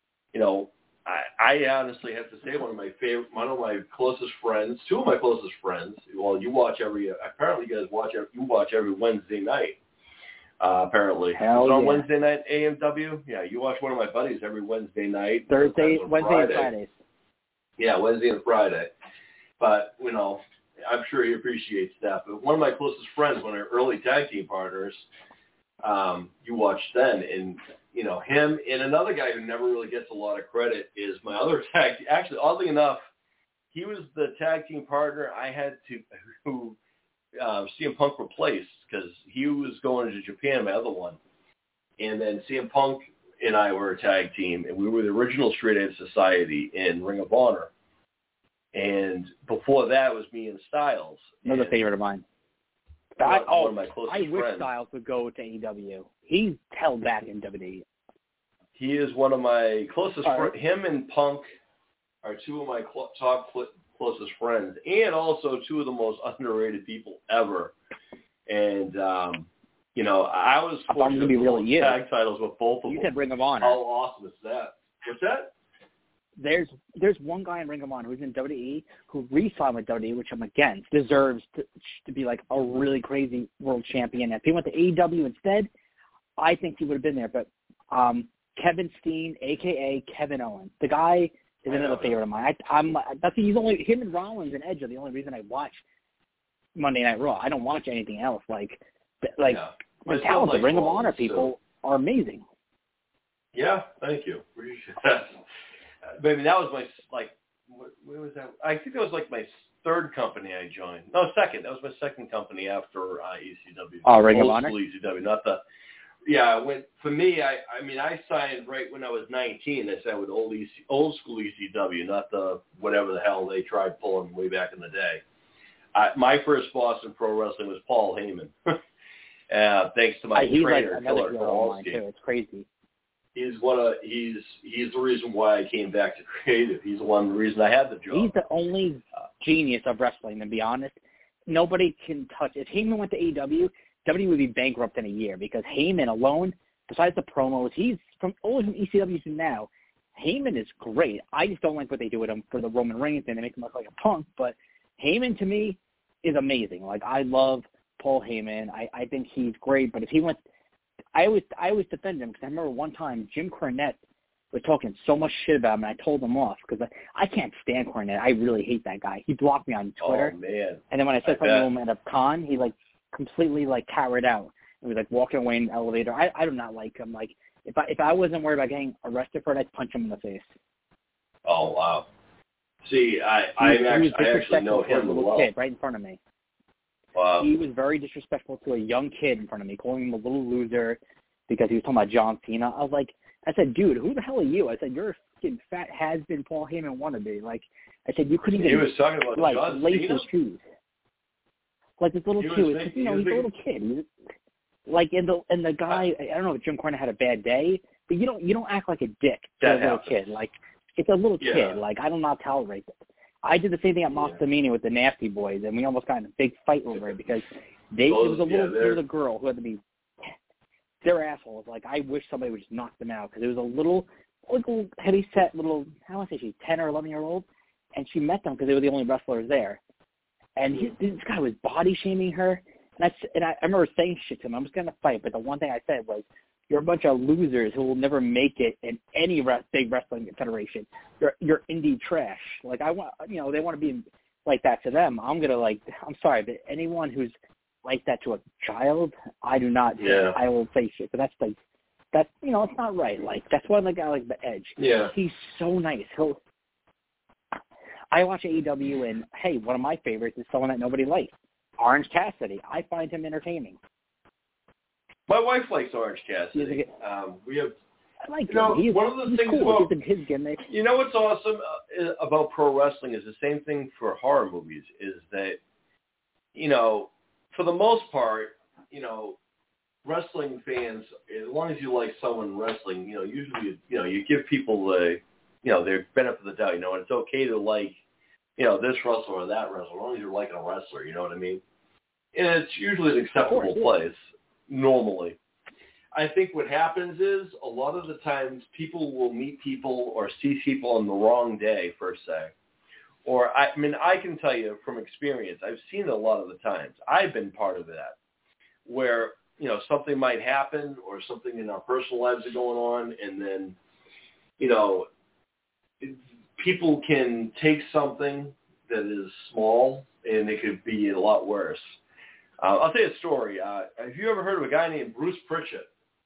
I honestly have to say one of my closest friends, 2 of my closest friends, well, apparently you guys watch every Wednesday night. Apparently. On Wednesday night, AMW? Yeah, you watch one of my buddies every Wednesday night. Wednesday and Fridays. Yeah, Wednesday and Friday. But, I'm sure he appreciates that. But one of my closest friends, one of our early tag team partners, you watched then, and, him and another guy who never really gets a lot of credit is my other tag. Actually, oddly enough, he was the tag team partner I had who CM Punk replaced because he was going to Japan, my other one. And then CM Punk and I were a tag team, and we were the original Straight Edge Society in Ring of Honor. And before that was me and Styles. Another favorite of mine. One of my closest I wish friends. Styles would go to AEW. He's held back in WWE. He is one of my closest friends. Him and Punk are 2 of my top closest friends, and also 2 of the most underrated people ever. And, I was fortunate to hold tag titles with both of them. You said Ring of Honor. How awesome is that? What's that? There's one guy in Ring of Honor who's in WWE who re-signed with WWE, which I'm against, deserves to be like a really crazy world champion. If he went to AEW instead, I think he would have been there. But Kevin Steen, a.k.a. Kevin Owens, the guy is another favorite of mine. Him and Rollins and Edge are the only reason I watch Monday Night Raw. I don't watch anything else. The talent of Ring of Honor people are amazing. Yeah, thank you. Appreciate that. Maybe that was my, like, where was that? I think that was like my third company I joined. No, second. That was my second company after ECW. Oh, Ring of Old Honor? school ECW, not the... Yeah, for me, I mean, I signed right when I was 19. I signed with old school ECW, not the whatever the hell they tried pulling way back in the day. My first boss in pro wrestling was Paul Heyman. Thanks to my trainer, Killer Kowalski. Too. It's crazy. He's the reason why I came back to creative. He's the reason I had the job. He's the only genius of wrestling, to be honest. Nobody can touch. If Heyman went to AEW, WWE would be bankrupt in a year because Heyman alone, besides the promos, he's from ECW to now. Heyman is great. I just don't like what they do with him for the Roman Reigns thing. They make him look like a punk, but Heyman to me is amazing. Like, I love Paul Heyman. I think he's great, but if he went, I always defend him because I remember one time Jim Cornette was talking so much shit about him, and I told him off because I can't stand Cornette. I really hate that guy. He blocked me on Twitter. Oh, man. And then when I said something to him at a con, he, like, completely, like, cowered out. He was, like, walking away in the elevator. I do not like him. Like, if I wasn't worried about getting arrested for it, I'd punch him in the face. Oh, wow. See, I actually know him as well. Kid right in front of me. Wow. He was very disrespectful to a young kid in front of me, calling him a little loser because he was talking about John Cena. I said, dude, who the hell are you? I said, you're a fucking fat has-been Paul Heyman wannabe. Like, I said, you couldn't even, he was talking about like, John lace Cena? his shoes. Like, this little kid, he's a little kid. Like, and the guy, I don't know if Jim Cornette had a bad day, but you don't act like a dick to a little kid. Like, it's a little kid. Like, I do not tolerate it. I did the same thing at Monster-Mania with the Nasty Boys, and we almost got in a big fight over it because there was a girl who had to be, they're assholes. Like, I wish somebody would just knock them out because it was a little heavy-set little, how do I say, she's 10 or 11-year-old, and she met them because they were the only wrestlers there. And this guy was body-shaming her, and I remember saying shit to him. I was going to fight, but the one thing I said was, you're a bunch of losers who will never make it in any big wrestling federation. You're indie trash. Like, I want, they want to be like that to them. I'm sorry, but anyone who's like that to a child, I do not. Yeah. I will say shit. But that's it's not right. Like, that's why the guy like the Edge. Yeah. He's so nice. I watch AEW, and hey, one of my favorites is someone that nobody likes, Orange Cassidy. I find him entertaining. My wife likes Orange Cassidy. We have. I like him. One of the things cool. about his gimmick. You know what's awesome about pro wrestling is the same thing for horror movies. Is that for the most part, wrestling fans, as long as you like someone wrestling, usually you give people their benefit of the doubt. And it's okay to like this wrestler or that wrestler, as long as you're liking a wrestler. You know what I mean? And it's usually an acceptable place. Normally, I think what happens is a lot of the times people will meet people or see people on the wrong day, per se. Or, I can tell you from experience, I've seen it a lot of the times. I've been part of that, where, something might happen or something in our personal lives are going on, and then, people can take something that is small and it could be a lot worse. I'll tell you a story. Have you ever heard of a guy named Bruce Pritchett?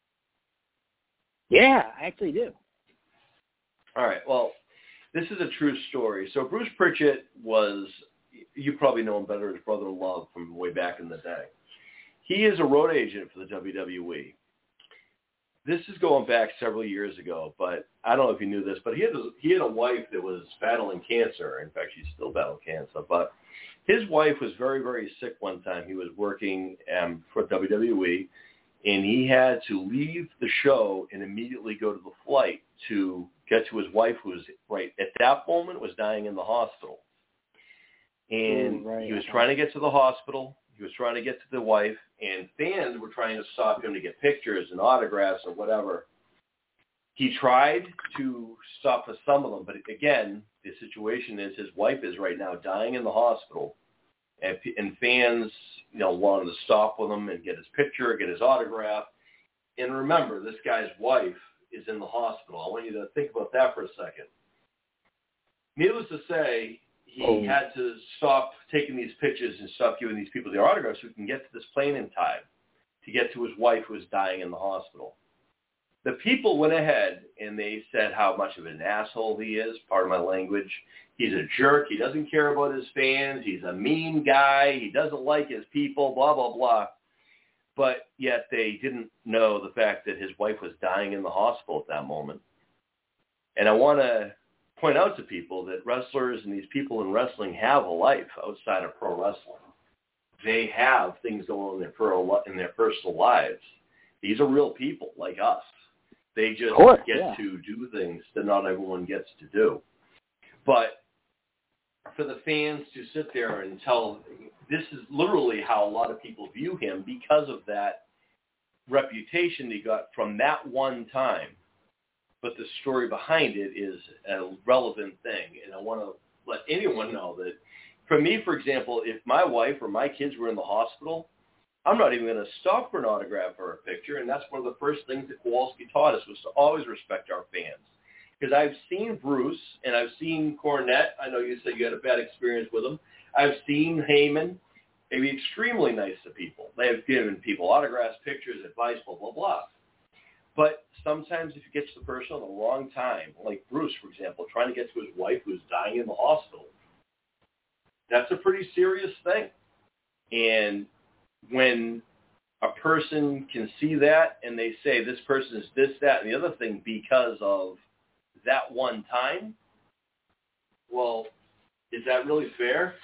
Yeah, I actually do. All right. Well, this is a true story. So Bruce Pritchett was, you probably know him better as Brother Love from way back in the day. He is a road agent for the WWE. This is going back several years ago, but I don't know if you knew this, but he had a wife that was battling cancer. In fact, she's still battling cancer, but his wife was very, very sick one time. He was working for WWE, and he had to leave the show and immediately go to the flight to get to his wife, who was right at that moment was dying in the hospital. And he was trying to get to the hospital. He was trying to get to the wife, and fans were trying to stop him to get pictures and autographs or whatever. He tried to stop for some of them, but again, the situation is his wife is right now dying in the hospital, and fans, wanted to stop with him and get his picture, get his autograph. And remember, this guy's wife is in the hospital. I want you to think about that for a second. Needless to say, he had to stop taking these pictures and stop giving these people the autographs so he can get to this plane in time to get to his wife who was dying in the hospital. the people went ahead and they said how much of an asshole he is, pardon my language. He's a jerk. He doesn't care about his fans. He's a mean guy. He doesn't like his people, blah, blah, blah. But yet they didn't know the fact that his wife was dying in the hospital at that moment. And I want to point out to people that wrestlers and these people in wrestling have a life outside of pro wrestling. They have things going on in their personal lives. These are real people like us. They just get to do things that not everyone gets to do. But for the fans to sit there and tell, this is literally how a lot of people view him because of that reputation he got from that one time. But the story behind it is a relevant thing. And I want to let anyone know that for me, for example, if my wife or my kids were in the hospital, I'm not even going to stop for an autograph or a picture. And that's one of the first things that Kowalski taught us, was to always respect our fans. Because I've seen Bruce and I've seen Cornette. I know you said you had a bad experience with him. I've seen Heyman. They be extremely nice to people. They have given people autographs, pictures, advice, blah, blah, blah. But sometimes if you get to the person at the wrong time, like Bruce, for example, trying to get to his wife who's dying in the hospital, that's a pretty serious thing. And when a person can see that and they say this person is this, that, and the other thing because of that one time, well, is that really fair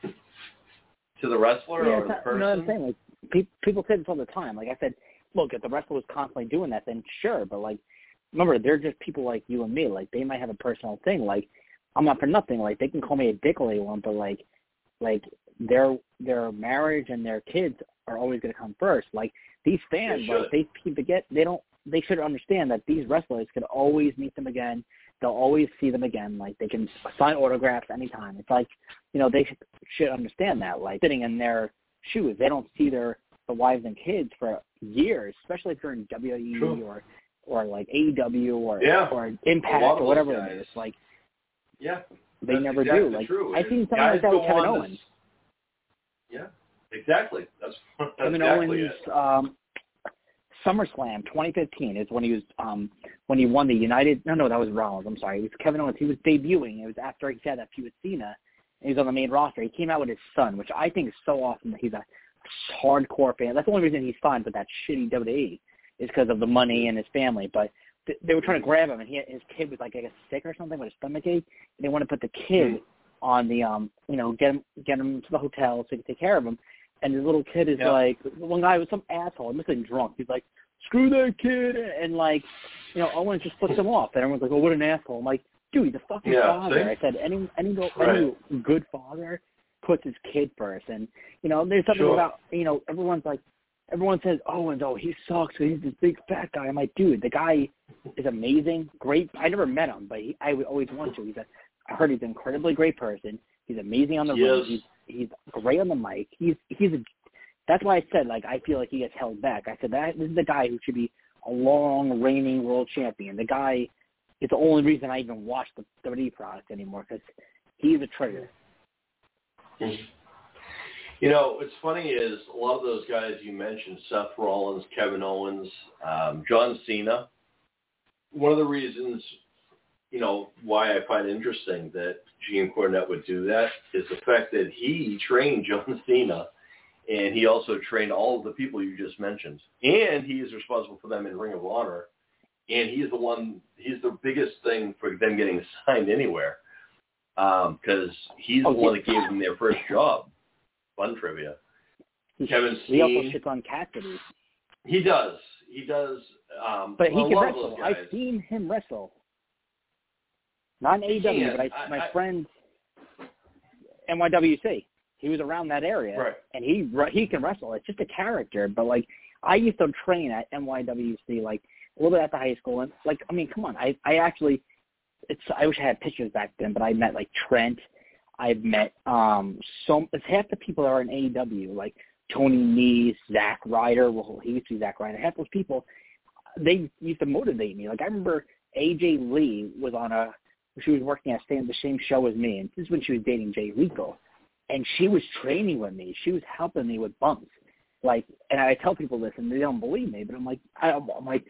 to the wrestler or the person? You know what I'm saying? Like, people say this all the time. Like I said, look, if the wrestler was constantly doing that, then sure. But, like, remember, they're just people like you and me. Like, they might have a personal thing. Like, I'm not for nothing. Like, they can call me a dick all they want, but, like their marriage and their kids are always going to come first. Like, these fans, like, they should understand that these wrestlers could always meet them again. They'll always see them again. Like, they can sign autographs anytime. It's like, you know, they should understand that. Like, sitting in their shoes, they don't see the wives and kids for years, especially if you're in WWE or like AEW or Impact or whatever it is. Like, they never exactly do. Like, true. I've seen something like that with Kevin Owens. Yeah, exactly. That's Kevin exactly Owens. SummerSlam 2015 is when he was when he won the United. No, that was Rollins. I'm sorry. It was Kevin Owens. He was debuting. It was after he had that feud with Cena, and he was on the main roster. He came out with his son, which I think is so awesome that he's a hardcore fan. That's the only reason he's fine with that shitty WWE is because of the money and his family. But they were trying to grab him, and his kid was like, I guess, sick or something with a stomach ache. And they want to put the kid on the get him to the hotel so he could take care of him. And his little kid is like, one guy was some asshole. He must have been drunk. He's like, screw that kid. And like, Owens just puts him off. And everyone's like, oh, what an asshole. I'm like, dude, he's a fucking father. See? I said, any good father puts his kid first. And, there's something about, everyone says, Owens, he sucks. He's this big fat guy. I'm like, dude, the guy is amazing, great. I never met him, but I would always want to. I heard he's an incredibly great person. He's amazing on the ring. He's great on the mic. That's why I said, like, I feel like he gets held back. I said, this is the guy who should be a long reigning world champion. The guy is the only reason I even watch the WWE product anymore, because he's a traitor. What's funny is a lot of those guys you mentioned, Seth Rollins, Kevin Owens, John Cena, one of the reasons, why I find it interesting that Gene Cornette would do that is the fact that he trained John Cena, and he also trained all of the people you just mentioned. And he is responsible for them in Ring of Honor, and he's the biggest thing for them getting signed anywhere, because he's the one that gave them their first job. Fun trivia. Kevin Steen. He also shits on Cassidy. He does. But he can wrestle. I've seen him wrestle. Not in AEW, but my friend NYWC. He was around that area, right. And he can wrestle. It's just a character. But like, I used to train at NYWC, like a little bit after high school, and like, I mean, come on, I wish I had pictures back then, but I met like Trent. I've met it's half the people that are in AEW, like Tony Nese, Zack Ryder. Well, he used to be Zack Ryder. Half those people, they used to motivate me. Like, I remember AJ Lee she was working at the same show as me, and this is when she was dating Jay Rico, and she was training with me. She was helping me with bumps. Like, and I tell people this, and they don't believe me, but I'm like,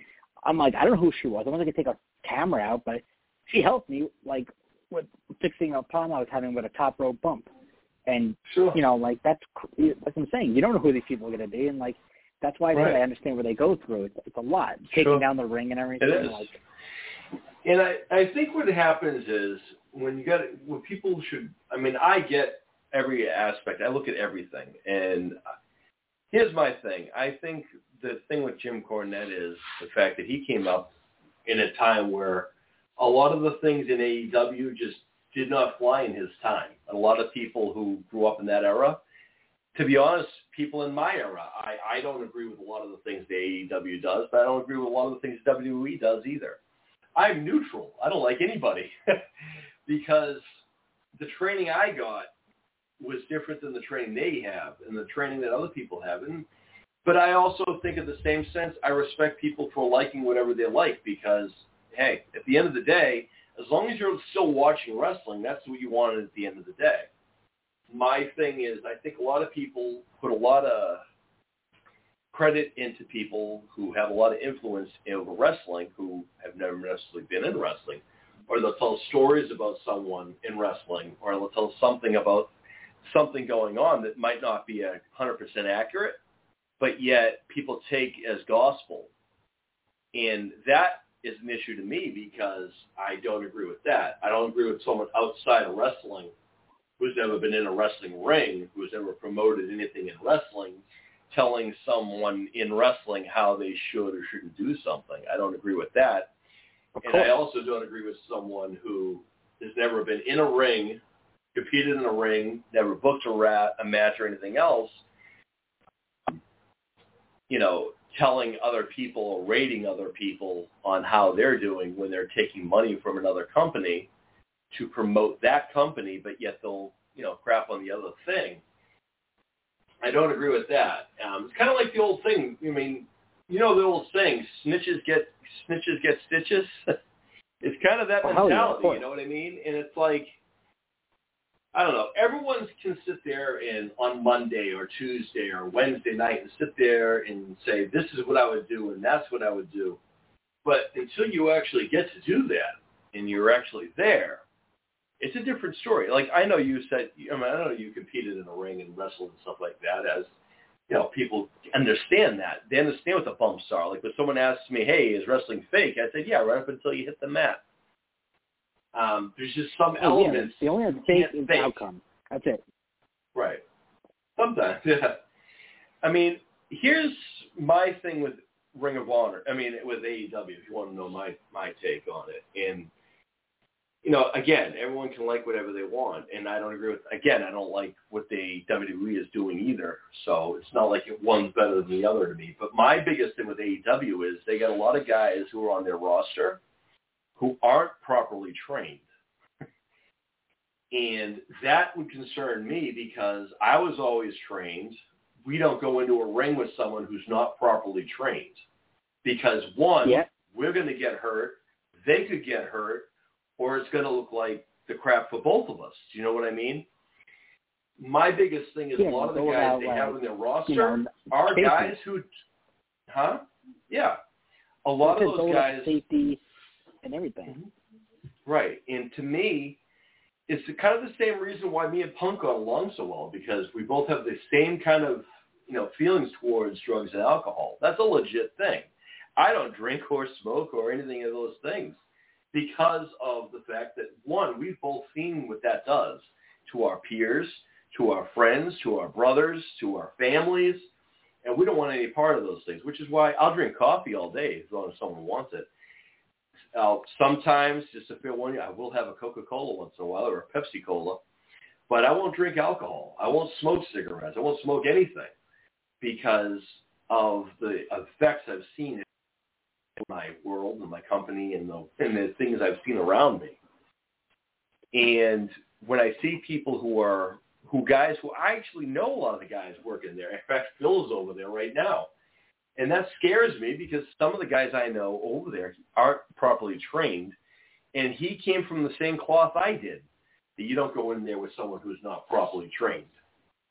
I'm like, I don't know who she was. I wasn't going to take a camera out, but she helped me, like, with fixing a problem I was having with a top rope bump. And, Sure. you know, like, that's what I'm saying. You don't know who these people are going to be. And, like, that's why I said I understand what they go through. It's a lot. Taking down the ring and everything. It is. Like, and I think what happens is when people should, I mean, I get every aspect. I look at everything. And here's my thing. I think the thing with Jim Cornette is the fact that he came up in a time where a lot of the things in AEW just did not fly in his time. A lot of people who grew up in that era, to be honest, people in my era, I don't agree with a lot of the things the AEW does, but I don't agree with a lot of the things WWE does either. I'm neutral. I don't like anybody because the training I got was different than the training they have and the training that other people have. But I also think in the same sense, I respect people for liking whatever they like because, hey, at the end of the day, as long as you're still watching wrestling, that's what you wanted at the end of the day. My thing is I think a lot of people put a lot of credit into people who have a lot of influence over wrestling who have never necessarily been in wrestling, or they'll tell stories about someone in wrestling, or they'll tell something about something going on that might not be 100% accurate, but yet people take as gospel. And that is an issue to me because I don't agree with that. I don't agree with someone outside of wrestling who's never been in a wrestling ring, who's ever promoted anything in wrestling, telling someone in wrestling how they should or shouldn't do something. I don't agree with that. And I also don't agree with someone who has never been in a ring, competed in a ring, never booked a match or anything else, you know, telling other people or rating other people on how they're doing when they're taking money from another company to promote that company, but yet they'll, you know, crap on the other thing. I don't agree with that. It's kind of like the old thing. I mean, you know the old saying, snitches get stitches? It's kind of that mentality, you know what I mean? And it's like, I don't know, everyone can sit there and on Monday or Tuesday or Wednesday night and sit there and say, this is what I would do and that's what I would do. But until you actually get to do that and you're actually there, it's a different story. Like I know you said, I know you competed in a ring and wrestled and stuff like that as, you know, people understand that. They understand what the bumps are. Like when someone asks me, hey, is wrestling fake? I said, yeah, right up until you hit the mat. There's just some elements. Yeah, the only fake is the outcome. That's it. Right. Sometimes, yeah. I mean, here's my thing with Ring of Honor. I mean, with AEW, if you want to know my take on it. And, you know, again, everyone can like whatever they want. And I don't agree with, again, I don't like what the WWE is doing either. So it's not like one's better than the other to me. But my biggest thing with AEW is they got a lot of guys who are on their roster who aren't properly trained. And that would concern me because I was always trained. We don't go into a ring with someone who's not properly trained. Because, one, we're going to get hurt, they could get hurt, or it's going to look like the crap for both of us. Do you know what I mean? My biggest thing is a lot of the guys they have on their roster are guys who, yeah. A lot of those guys. Safety and everything. Right. And to me, it's kind of the same reason why me and Punk got along so well, because we both have the same kind of, you know, feelings towards drugs and alcohol. That's a legit thing. I don't drink or smoke or anything of those things because of the fact that, one, we've both seen what that does to our peers, to our friends, to our brothers, to our families, and we don't want any part of those things, which is why I'll drink coffee all day as long as someone wants it. Sometimes, just to feel one, I will have a Coca-Cola once in a while or a Pepsi-Cola, but I won't drink alcohol. I won't smoke cigarettes. I won't smoke anything because of the effects I've seen in my world and my company and the things I've seen around me. And when I see people who I actually know a lot of the guys working there. In fact, Phil's over there right now. And that scares me because some of the guys I know over there aren't properly trained, and he came from the same cloth I did. That you don't go in there with someone who's not properly trained.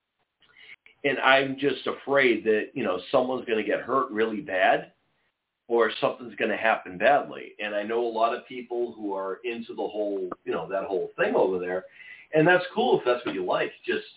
And I'm just afraid that, you know, someone's going to get hurt really bad, or something's going to happen badly. And I know a lot of people who are into the whole, that whole thing over there, and that's cool if that's what you like.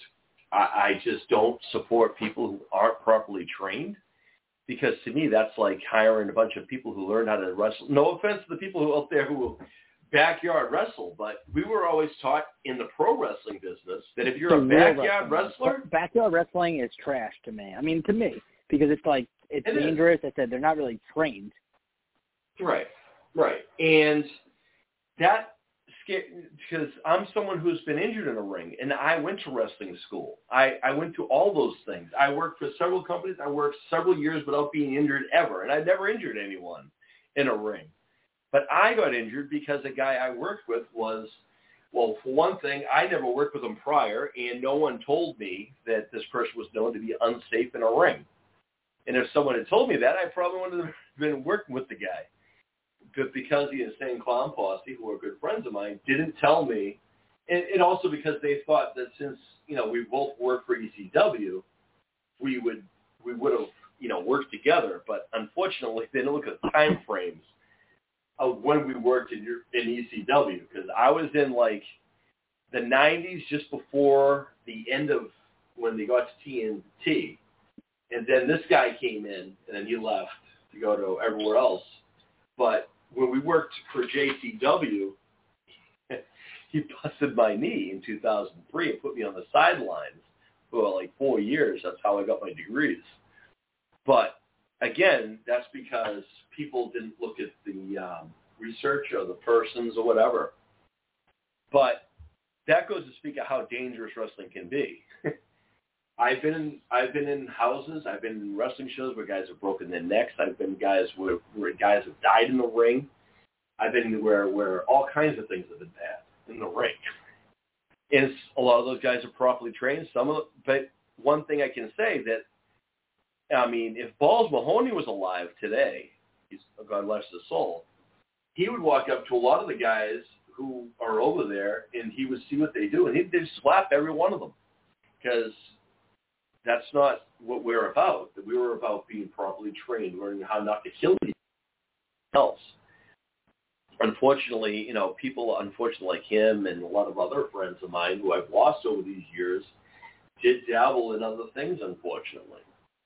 I just don't support people who aren't properly trained, because to me that's like hiring a bunch of people who learn how to wrestle. No offense to the people who out there who will backyard wrestle, but we were always taught in the pro wrestling business that if you're a backyard wrestler, backyard wrestling is trash to me. I mean, to me, because it's like it's dangerous. I said they're not really trained. Right. And that because I'm someone who's been injured in a ring, and I went to wrestling school. I went to all those things. I worked for several companies. I worked several years without being injured ever, and I never injured anyone in a ring. But I got injured because a guy I worked with was, well, for one thing, I never worked with him prior, and no one told me that this person was known to be unsafe in a ring. And if someone had told me that, I probably wouldn't have been working with the guy. But because the Insane Clown Posse, who are good friends of mine, didn't tell me, and also because they thought that since, we both worked for ECW, we would have, worked together. But unfortunately, they didn't look at time frames of when we worked in ECW, because I was in like the 90s, just before the end of when they got to TNT. And then this guy came in, and then he left to go to everywhere else. But when we worked for JCW, he busted my knee in 2003 and put me on the sidelines for like 4 years. That's how I got my degrees. But again, that's because people didn't look at the research or the persons or whatever. But that goes to speak of how dangerous wrestling can be. I've been in houses. I've been in wrestling shows where guys have broken their necks. I've been guys where guys have died in the ring. I've been where all kinds of things have been bad in the ring. And a lot of those guys are properly trained. But one thing I can say if Balls Mahoney was alive today, God bless his soul, he would walk up to a lot of the guys who are over there, and he would see what they do, and he'd slap every one of them, because that's not what we're about. We were about being properly trained, learning how not to kill anyone else. Unfortunately, people, like him and a lot of other friends of mine who I've lost over these years did dabble in other things, unfortunately.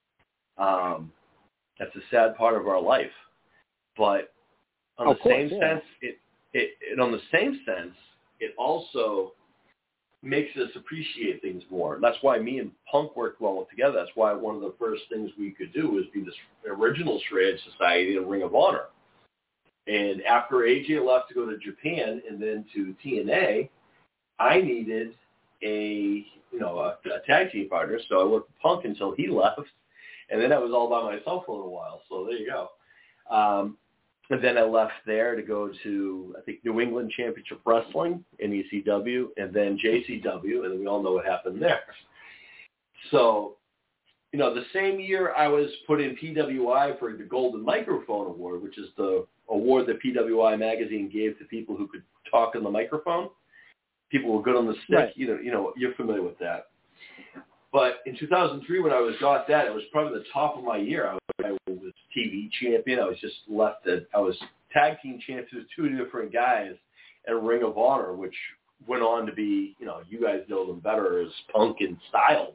That's a sad part of our life. But on the same sense, it also makes us appreciate things more. That's why me and Punk worked well together. That's why one of the first things we could do was be this original Shred Society and Ring of Honor. And after AJ left to go to Japan and then to TNA, I needed a tag team partner. So I worked with Punk until he left, and then I was all by myself for a little while. So there you go. And then I left there to go to, I think, New England Championship Wrestling in ECW, and then JCW, and we all know what happened there. So, the same year I was put in PWI for the Golden Microphone Award, which is the award that PWI magazine gave to people who could talk on the microphone. People were good on the stick. Right. You're familiar with that. But in 2003, when I got that, it was probably the top of my year. I was TV champion. I was tag team champion with two different guys at Ring of Honor, which went on to be, you guys know them better as Punk and Styles.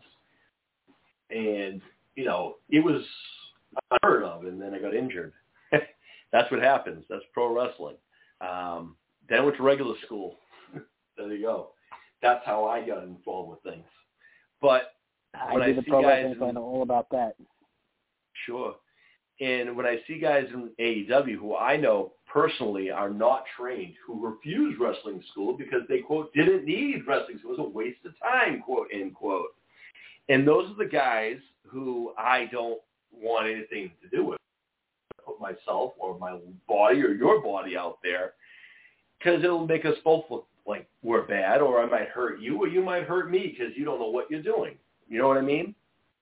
And, it was unheard of, and then I got injured. That's what happens. That's pro wrestling. Then I went to regular school. There you go. That's how I got involved with things. But when I see guys, I know all about that. Sure. And when I see guys in AEW who I know personally are not trained, who refuse wrestling school because they, quote, didn't need wrestling school, it was a waste of time, quote, end quote. And those are the guys who I don't want anything to do with. I put myself or my body or your body out there because it'll make us both look like we're bad, or I might hurt you, or you might hurt me because you don't know what you're doing. You know what I mean?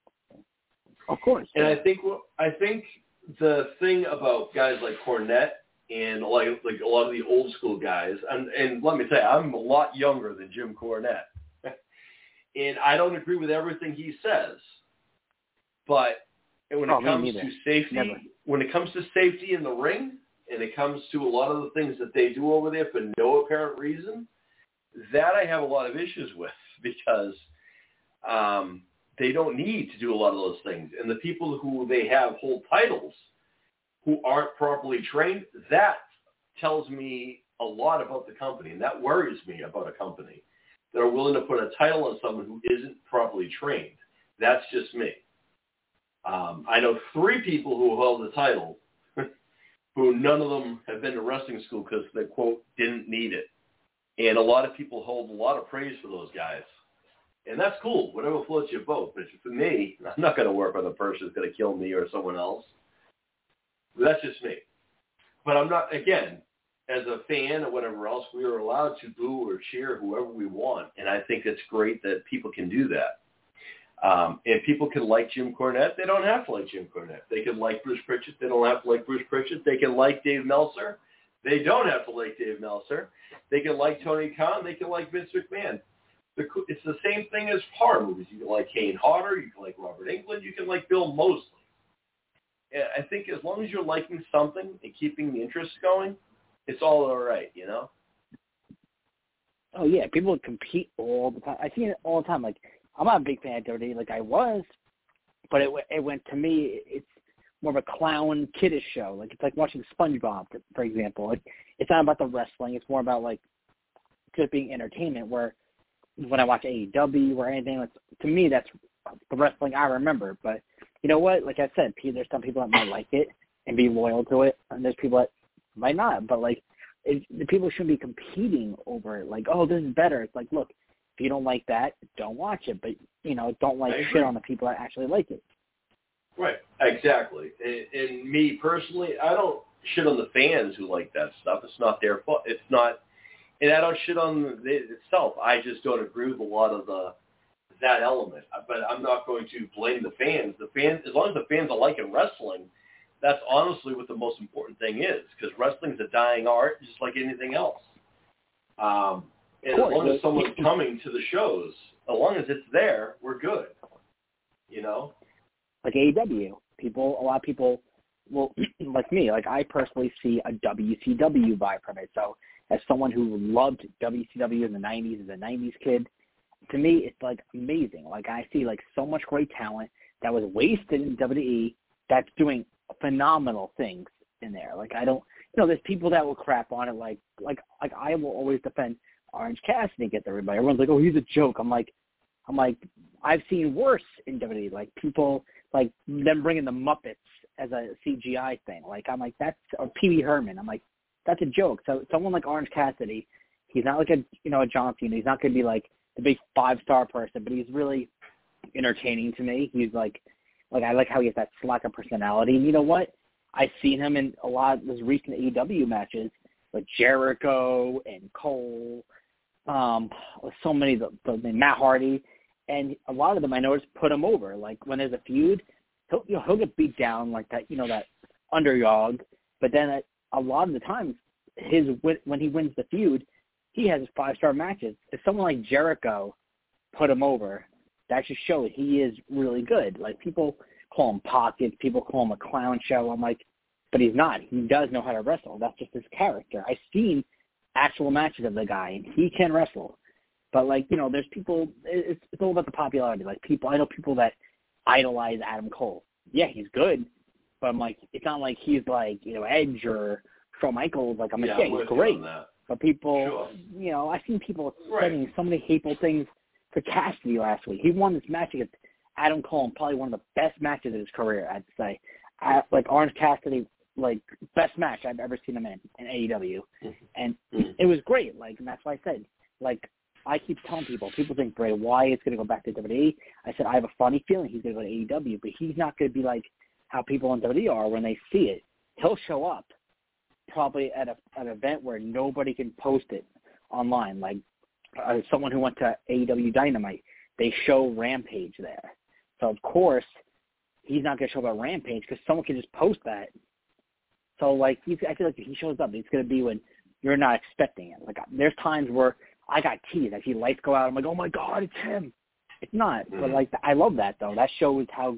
Of course. And I think the thing about guys like Cornette and like a lot of the old school guys, and let me tell you, I'm a lot younger than Jim Cornette, and I don't agree with everything he says. But And when it comes to safety in the ring, and it comes to a lot of the things that they do over there for no apparent reason, that I have a lot of issues with because they don't need to do a lot of those things. And the people who they have hold titles who aren't properly trained, that tells me a lot about the company, and that worries me about a company that are willing to put a title on someone who isn't properly trained. That's just me. I know 3 people who held the title who none of them have been to wrestling school because they, quote, didn't need it. And a lot of people hold a lot of praise for those guys. And that's cool, whatever floats your boat. But for me, I'm not going to work with a person who's going to kill me or someone else. That's just me. But I'm not, again, as a fan or whatever else, we are allowed to boo or cheer whoever we want. And I think it's great that people can do that. And people can like Jim Cornette. They don't have to like Jim Cornette. They can like Bruce Pritchard. They don't have to like Bruce Pritchard. They can like Dave Meltzer. They don't have to like Dave Meltzer. They can like Tony Khan. They can like Vince McMahon. It's the same thing as horror movies. You can like Kane Hodder. You can like Robert Englund. You can like Bill Moseley. And I think as long as you're liking something and keeping the interest going, it's all right, you know? Oh, yeah. People compete all the time. I see it all the time. Like, I'm not a big fan of WWE like I was, but it went to me, it's more of a clown, kiddish show. Like, it's like watching SpongeBob, for example. Like, it's not about the wrestling. It's more about, like, just being entertainment, where when I watch AEW or anything, like, to me, that's the wrestling I remember. But you know what? Like I said, there's some people that might like it and be loyal to it, and there's people that might not. But, like, the people shouldn't be competing over it. Like, oh, this is better. It's like, look, if you don't like that, don't watch it. But, you know, don't like shit on the people that actually like it. Right, exactly. And me personally, I don't shit on the fans who like that stuff. It's not their fault. It's not, and I don't shit on it itself. I just don't agree with a lot of that element. But I'm not going to blame the fans. The fans, as long as the fans are liking wrestling, that's honestly what the most important thing is, because wrestling's a dying art, just like anything else. And as long as someone's coming to the shows, as long as it's there, we're good. You know? Like AEW, a lot of people will, like me, like I personally see a WCW vibe from it. So as someone who loved WCW in the 90s, as a 90s kid, to me it's like amazing. Like I see like so much great talent that was wasted in WWE that's doing phenomenal things in there. Like I don't, there's people that will crap on it. Like I will always defend Orange Cassidy against everybody. Everyone's like, oh, he's a joke. I'm like, I've seen worse in WWE. Like people, like them bringing the Muppets as a CGI thing. Like I'm like, that's, or Pee Wee Herman. I'm like, that's a joke. So someone like Orange Cassidy, he's not like a John Cena. He's not going to be like the big 5-star person, but he's really entertaining to me. He's like I like how he has that slacker personality. And you know what? I've seen him in a lot of those recent AEW matches with Jericho and Cole, so many, the Matt Hardy, and a lot of them I noticed put him over. Like when there's a feud, he'll get beat down like that, that underdog. But then a lot of the times, when he wins the feud, he has 5-star matches. If someone like Jericho put him over, that just shows he is really good. Like people call him pockets, people call him a clown show. I'm like, but he's not. He does know how to wrestle. That's just his character. I've seen actual matches of the guy, and he can wrestle. But like, there's people. It's all about the popularity. Like I know people that idolize Adam Cole. Yeah, he's good, but I'm like, it's not like he's like Edge or Shawn Michaels. Like I'm like, yeah, he's great. But people, sure. I've seen people saying so many hateful things for Cassidy last week. He won this match against Adam Cole, and probably one of the best matches of his career, I'd say. Like Orange Cassidy, like best match I've ever seen him in AEW, and it was great. Like, and that's why I said, like, I keep telling people think Bray Wyatt's going to go back to WWE. I said I have a funny feeling he's going to go to AEW, but he's not going to be like how people in WWE are when they see it. He'll show up probably at an event where nobody can post it online. Like someone who went to AEW Dynamite, they show Rampage there. So of course he's not going to show up at Rampage because someone can just post that. So like I feel like if he shows up, it's going to be when you're not expecting it. Like there's times where I got teased. I see lights go out. I'm like, oh my God, it's him. It's not. But like I love that though. That shows how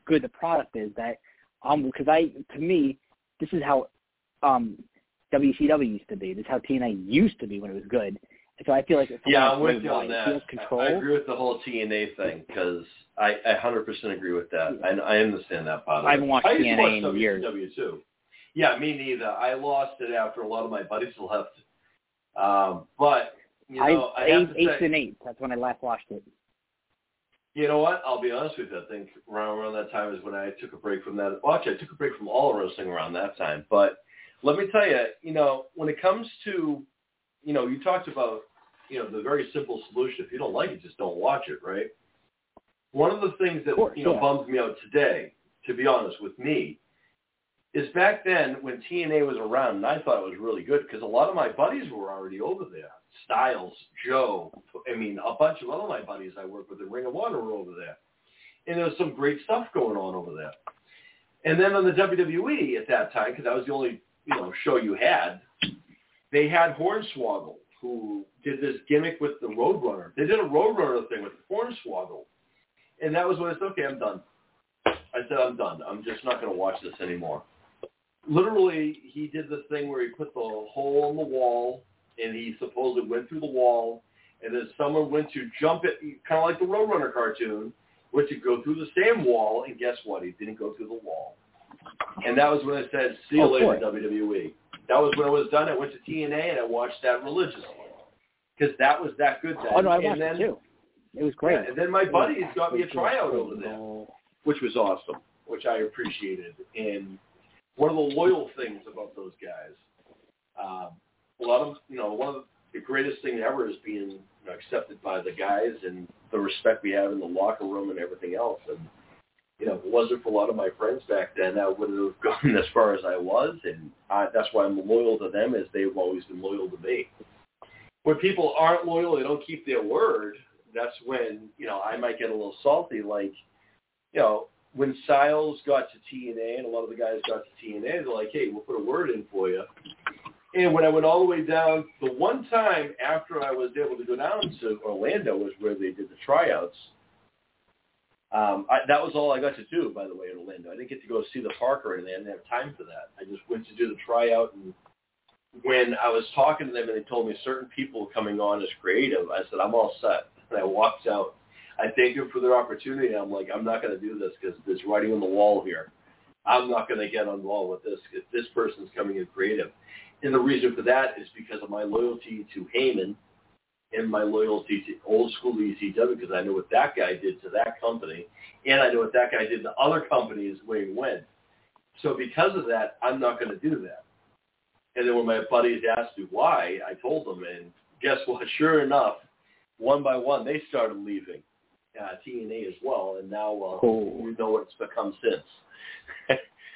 good the product is. That because to me, this is how WCW used to be. This is how TNA used to be when it was good. And so I feel like I'm with you on that. Control. I agree with the whole TNA thing because I 100% agree with that. I understand that part of it. I haven't watched TNA in years. WCW too. Yeah, me neither. I lost it after a lot of my buddies left. But you know, I have to say, 8 and 8. That's when I last watched it. You know what? I'll be honest with you. I think around that time is when I took a break from that. Well, actually, I took a break from all wrestling around that time. But let me tell you, you know, when it comes to, you know, you talked about, you know, the very simple solution. If you don't like it, just don't watch it, right? One of the things that, bums me out today, to be honest with me, is back then when TNA was around, and I thought it was really good because a lot of my buddies were already over there. Styles, Joe, a bunch of other my buddies I work with in Ring of Honor were over there. And there was some great stuff going on over there. And then on the WWE at that time, because that was the only, you know, show you had, they had Hornswoggle, who did this gimmick with the Roadrunner. They did a Roadrunner thing with Hornswoggle. And that was when I said, okay, I'm done. I said, I'm done. I'm just not going to watch this anymore. Literally, he did the thing where he put the hole in the wall, and he supposedly went through the wall, and then someone went to jump it, kind of like the Roadrunner cartoon, went to go through the same wall, and guess what? He didn't go through the wall. And that was when I said, see you later, WWE. That was when it was done. I went to TNA, and I watched that religiously because that was that good then. Oh, no, I watched it too. It was great. Yeah, and then my buddies got me a tryout over there, which was awesome, which I appreciated. And one of the loyal things about those guys, one of the greatest thing ever is being accepted by the guys and the respect we have in the locker room and everything else. And, you know, if it wasn't for a lot of my friends back then, I wouldn't have gone as far as I was. And that's why I'm loyal to them, as they've always been loyal to me. When people aren't loyal, they don't keep their word, that's when, you know, I might get a little salty. Like, you know, when Styles got to TNA and a lot of the guys got to TNA, they're like, hey, we'll put a word in for you. And when I went all the way down, the one time after I was able to go down to Orlando was where they did the tryouts. That was all I got to do, by the way, in Orlando. I didn't get to go see the park or anything. I didn't have time for that. I just went to do the tryout. And when I was talking to them and they told me certain people coming on as creative, I said, I'm all set. And I walked out. I thanked them for their opportunity. I'm like, I'm not going to do this because there's writing on the wall here. I'm not going to get involved with this if this person's coming in creative. And the reason for that is because of my loyalty to Heyman and my loyalty to old school ECW, because I know what that guy did to that company, and I know what that guy did to other companies where he went. So because of that, I'm not going to do that. And then when my buddies asked me why, I told them, and guess what? Sure enough, one by one, they started leaving TNA as well, and now you know what it's become since.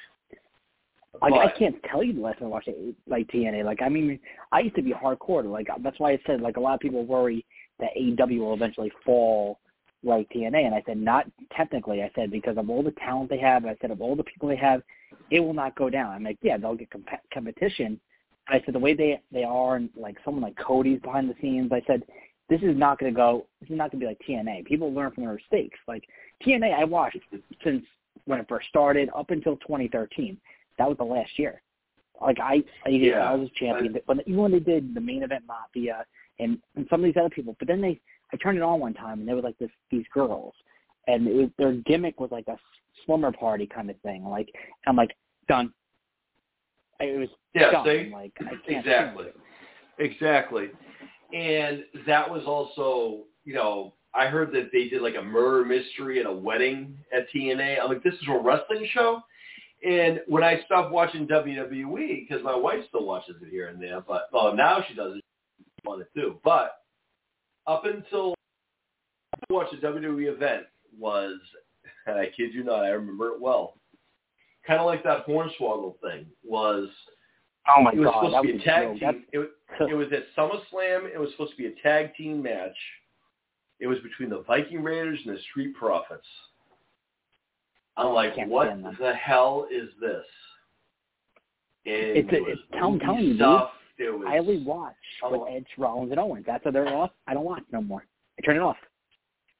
I can't tell you the last time I watched like TNA. Like, I mean, I used to be hardcore. Like, that's why I said, like, a lot of people worry that AEW will eventually fall like TNA. And I said, not technically. I said, because of all the talent they have, I said, of all the people they have, it will not go down. I'm like, yeah, they'll get competition. But I said, the way they are, and like someone like Cody's behind the scenes, I said, this is not going to be like TNA. People learn from their mistakes. Like, TNA, I watched since when it first started up until 2013. That was the last year. Like, I was a champion. But even when they did the Main Event Mafia and some of these other people, but then I turned it on one time and they were like these girls, and their gimmick was like a slumber party kind of thing. Like, I'm like, done. It was done. See? Like, I can't Exactly. And that was also, you know, I heard that they did like a murder mystery at a wedding at TNA. I'm like, this is a wrestling show? And when I stopped watching WWE, because my wife still watches it here and there, but now she doesn't want it too. But up until I watched the WWE event was, and I kid you not, I remember it well, kind of like that Hornswoggle thing was. Oh my God! It was God, supposed to be a tag team. It was at SummerSlam. It was supposed to be a tag team match. It was between the Viking Raiders and the Street Profits. I'm like, what the hell is this? And I'm telling you, stuff. I only watch with Edge, Rollins, and Owens. After they're off, I don't watch no more. I turn it off.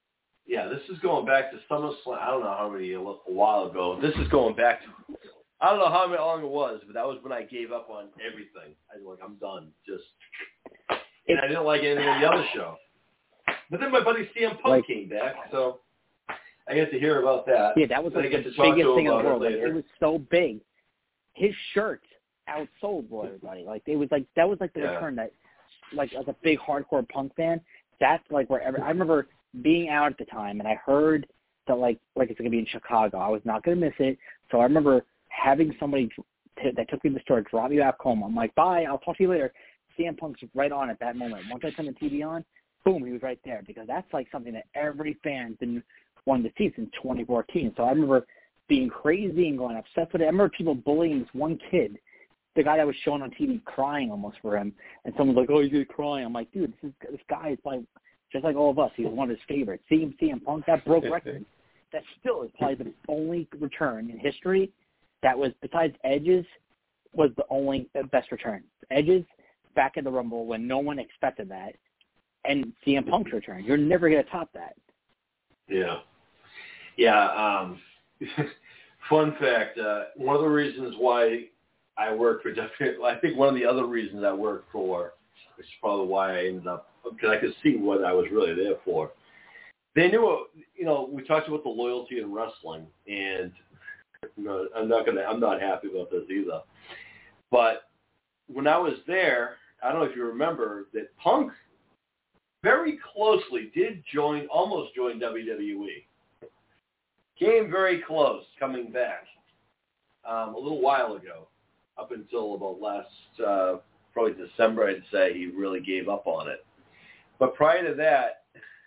Yeah, this is going back to SummerSlam. I don't know how many, a while ago. This is going back to, I don't know how long it was, but that was when I gave up on everything. I was like, I'm done. And I didn't like anything in the other show. But then my buddy CM Punk came back, so I get to hear about that. Yeah, that was like the biggest thing in the world. It was so big. His shirts outsold everybody. Like it was like that was like the return that, like as a big hardcore Punk fan, that's like wherever. I remember being out at the time, and I heard that like it's gonna be in Chicago. I was not gonna miss it, so I remember having somebody that took me to the store drop me back home. I'm like, bye, I'll talk to you later. CM Punk's right on at that moment. Once I turned the TV on, boom, he was right there, because that's like something that every fan's been wanting to see since 2014. So I remember being crazy and going obsessed with it. I remember people bullying this one kid, the guy that was shown on TV, crying almost for him, and someone's like, oh, he's crying. I'm like, dude, this guy is like just like all of us. He's one of his favorites. Seeing CM Punk, that broke records. That still is probably the only return in history that was, besides Edge's, was the best return. Edge's back in the Rumble when no one expected that, and CM Punk's return. You're never going to top that. Yeah. Yeah. Fun fact, one of the reasons why I worked for I think one of the other reasons I worked for, which is probably why I ended up, because I could see what I was really there for. They knew, we talked about the loyalty in wrestling, and I'm not happy about this either. But when I was there, I don't know if you remember that Punk very closely almost join WWE. Came very close coming back a little while ago, up until about last, probably December, I'd say, he really gave up on it. But prior to that,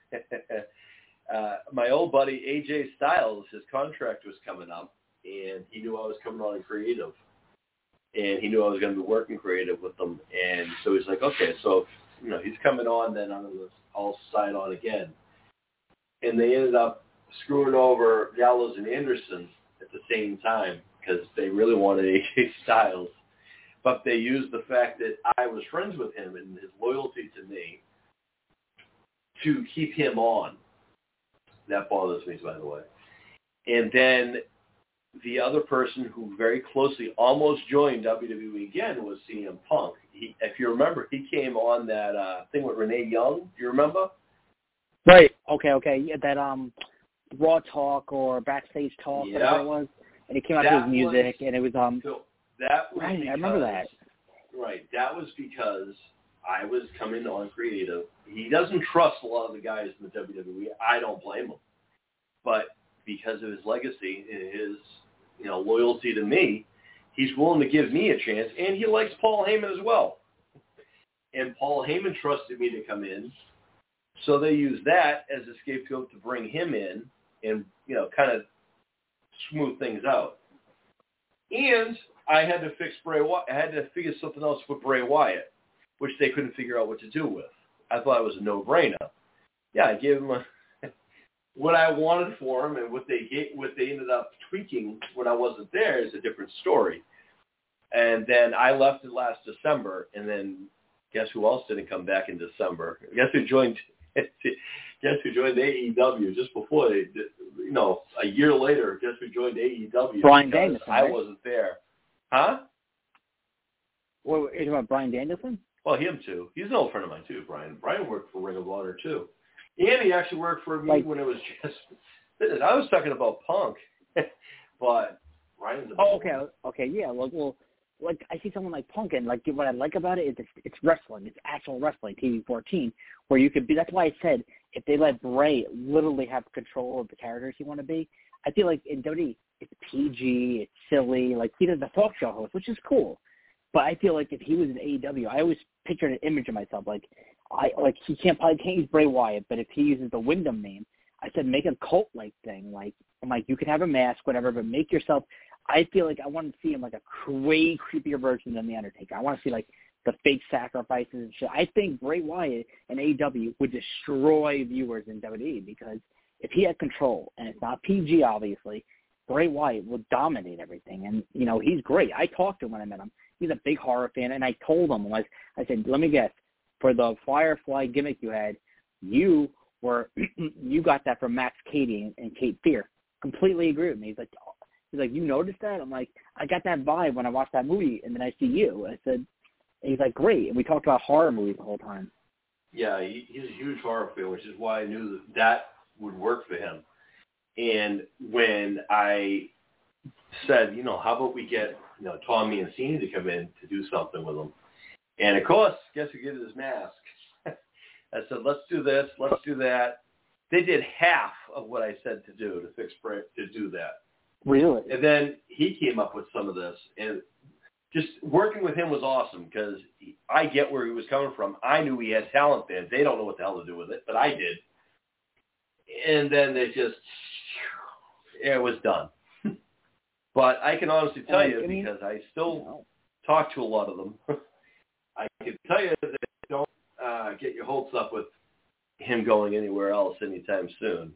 my old buddy AJ Styles, his contract was coming up, and he knew I was coming on in creative. And he knew I was going to be working creative with them. And so he's like, okay, so, he's coming on, then I'll sign on again. And they ended up screwing over Gallows and Anderson at the same time because they really wanted AJ Styles. But they used the fact that I was friends with him and his loyalty to me to keep him on. That bothers me, by the way. And then the other person who very closely almost joined WWE again was CM Punk. If you remember, he came on that thing with Renee Young. Do you remember? Right. Okay. Yeah, that Raw Talk or Backstage Talk, whatever it was. And he came out with his music, and it was So that was right. Because, I remember that. Right. That was because I was coming on creative. He doesn't trust a lot of the guys in the WWE. I don't blame him. But because of his legacy and his, loyalty to me, he's willing to give me a chance, and he likes Paul Heyman as well. And Paul Heyman trusted me to come in, so they used that as a scapegoat to bring him in and, kind of smooth things out. And I had to fix Bray Wyatt. I had to figure something else with Bray Wyatt, which they couldn't figure out what to do with. I thought it was a no-brainer. Yeah, I gave him what I wanted for him, and what they ended up tweaking when I wasn't there is a different story. And then I left it last December, and then guess who else didn't come back in December? Guess who joined AEW just before they did, a year later? Guess who joined AEW? Bryan Danielson. I wasn't there. Huh? What, are you talking about Bryan Danielson? Well, him too. He's an old friend of mine too, Brian. Brian worked for Ring of Honor too. And he actually worked for me when it was just business. I was talking about Punk, but Brian's a okay, yeah. Well, like I see someone like Punk, and like what I like about it is it's wrestling. It's actual wrestling, TV 14, where you could be. That's why I said if they let Bray literally have control of the characters he want to be, I feel like in WWE it's PG, it's silly. Like he does the talk show host, which is cool. But I feel like if he was in AEW, I always pictured an image of myself he can't use Bray Wyatt, but if he uses the Wyndham name, I said make a cult-like thing. Like I'm like, you can have a mask, whatever, but make yourself. I feel like I want to see him like a way creepier version than the Undertaker. I want to see like the fake sacrifices and shit. I think Bray Wyatt and AEW would destroy viewers in WWE because if he had control, and it's not PG, obviously, Bray Wyatt would dominate everything. And he's great. I talked to him when I met him. He's a big horror fan, and I told him, I said, let me guess, for the Firefly gimmick you had, you where you got that from Max Cady and Cape Fear. Completely agree with me. He's like, you noticed that? I'm like, I got that vibe when I watched that movie, and then I see you. I said, and he's like, great. And we talked about horror movies the whole time. Yeah, he's a huge horror fan, which is why I knew that would work for him. And when I said, how about we get, Tommy and Cini to come in to do something with him? And, of course, guess who gave his mask? I said, let's do this, let's do that. They did half of what I said to do to do that. Really? And then he came up with some of this. And just working with him was awesome because I get where he was coming from. I knew he had talent there. They don't know what the hell to do with it, but I did. And then it was done. But I can honestly tell you, because I still talk to a lot of them, I can tell you that don't get your hopes up with him going anywhere else anytime soon.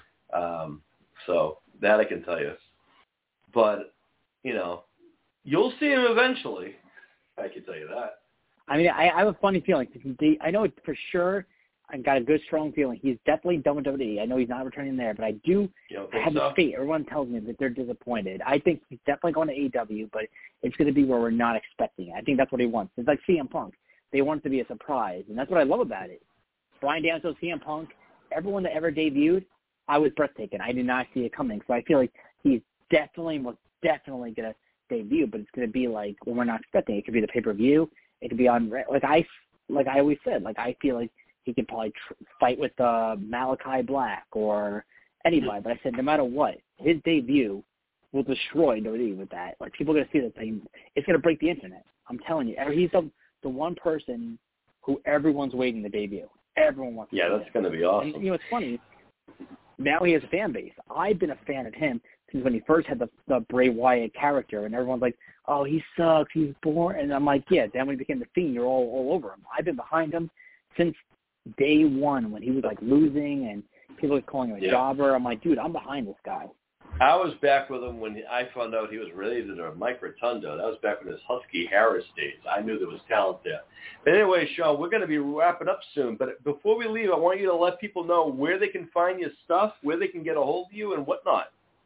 So that I can tell you. But, you'll see him eventually. I can tell you that. I mean, I have a funny feeling. I know it for sure. I've got a good, strong feeling. He's definitely done with WWE. I know he's not returning there, but I do have this faith. Everyone tells me that they're disappointed. I think he's definitely going to AEW, but it's going to be where we're not expecting it. I think that's what he wants. It's like CM Punk. They want it to be a surprise, and that's what I love about it. Bryan Danielson, CM Punk, everyone that ever debuted, I was breathtaking. I did not see it coming. So I feel like he's most definitely going to debut, but it's going to be like when we're not expecting it. It could be the pay-per-view. It could be on, like I always said, I feel like he could probably fight with Malachi Black or anybody. But I said no matter what, his debut will destroy WWE with that. Like, people are going to see that thing. It's going to break the internet. I'm telling you. He's the one person who everyone's waiting to debut. Everyone wants to see that's going to be awesome. And, it's funny. Now he has a fan base. I've been a fan of him since when he first had the Bray Wyatt character, and everyone's like, oh, he sucks, he's boring. And I'm like, yeah, then when he became the Fiend, you're all over him. I've been behind him since day one when he was, losing and people were calling him a jobber. I'm like, dude, I'm behind this guy. I was back with him when I found out he was related to Mike Rotundo. That was back in his Husky Harris days. I knew there was talent there. But anyway, Sean, we're going to be wrapping up soon. But before we leave, I want you to let people know where they can find your stuff, where they can get a hold of you, and whatnot.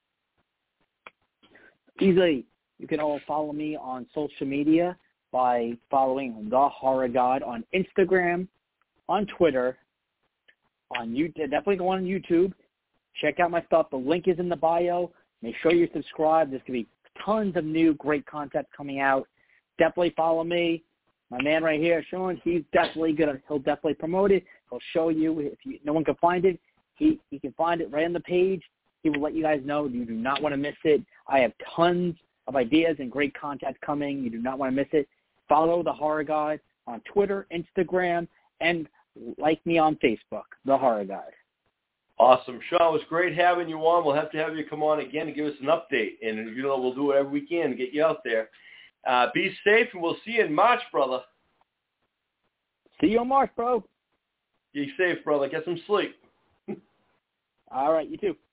Easily. You can all follow me on social media by following The Horror God on Instagram, on Twitter, on YouTube. Definitely go on YouTube. Check out my stuff. The link is in the bio. Make sure you subscribe. There's going to be tons of new great content coming out. Definitely follow me. My man right here, Sean, he'll definitely promote it. He'll show you. If no one can find it, he can find it right on the page. He will let you guys know. You do not want to miss it. I have tons of ideas and great content coming. You do not want to miss it. Follow The Horror Guide on Twitter, Instagram, and like me on Facebook, The Horror Guide. Awesome. Sean, it was great having you on. We'll have to have you come on again and give us an update. And, we'll do whatever we can to get you out there. Be safe, and we'll see you in March, brother. See you in March, bro. Be safe, brother. Get some sleep. All right, you too.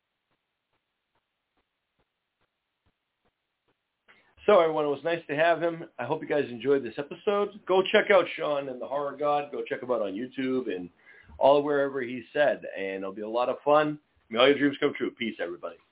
So, everyone, it was nice to have him. I hope you guys enjoyed this episode. Go check out Sean and The Horror God. Go check him out on YouTube and all wherever he said. And it'll be a lot of fun. May all your dreams come true. Peace, everybody.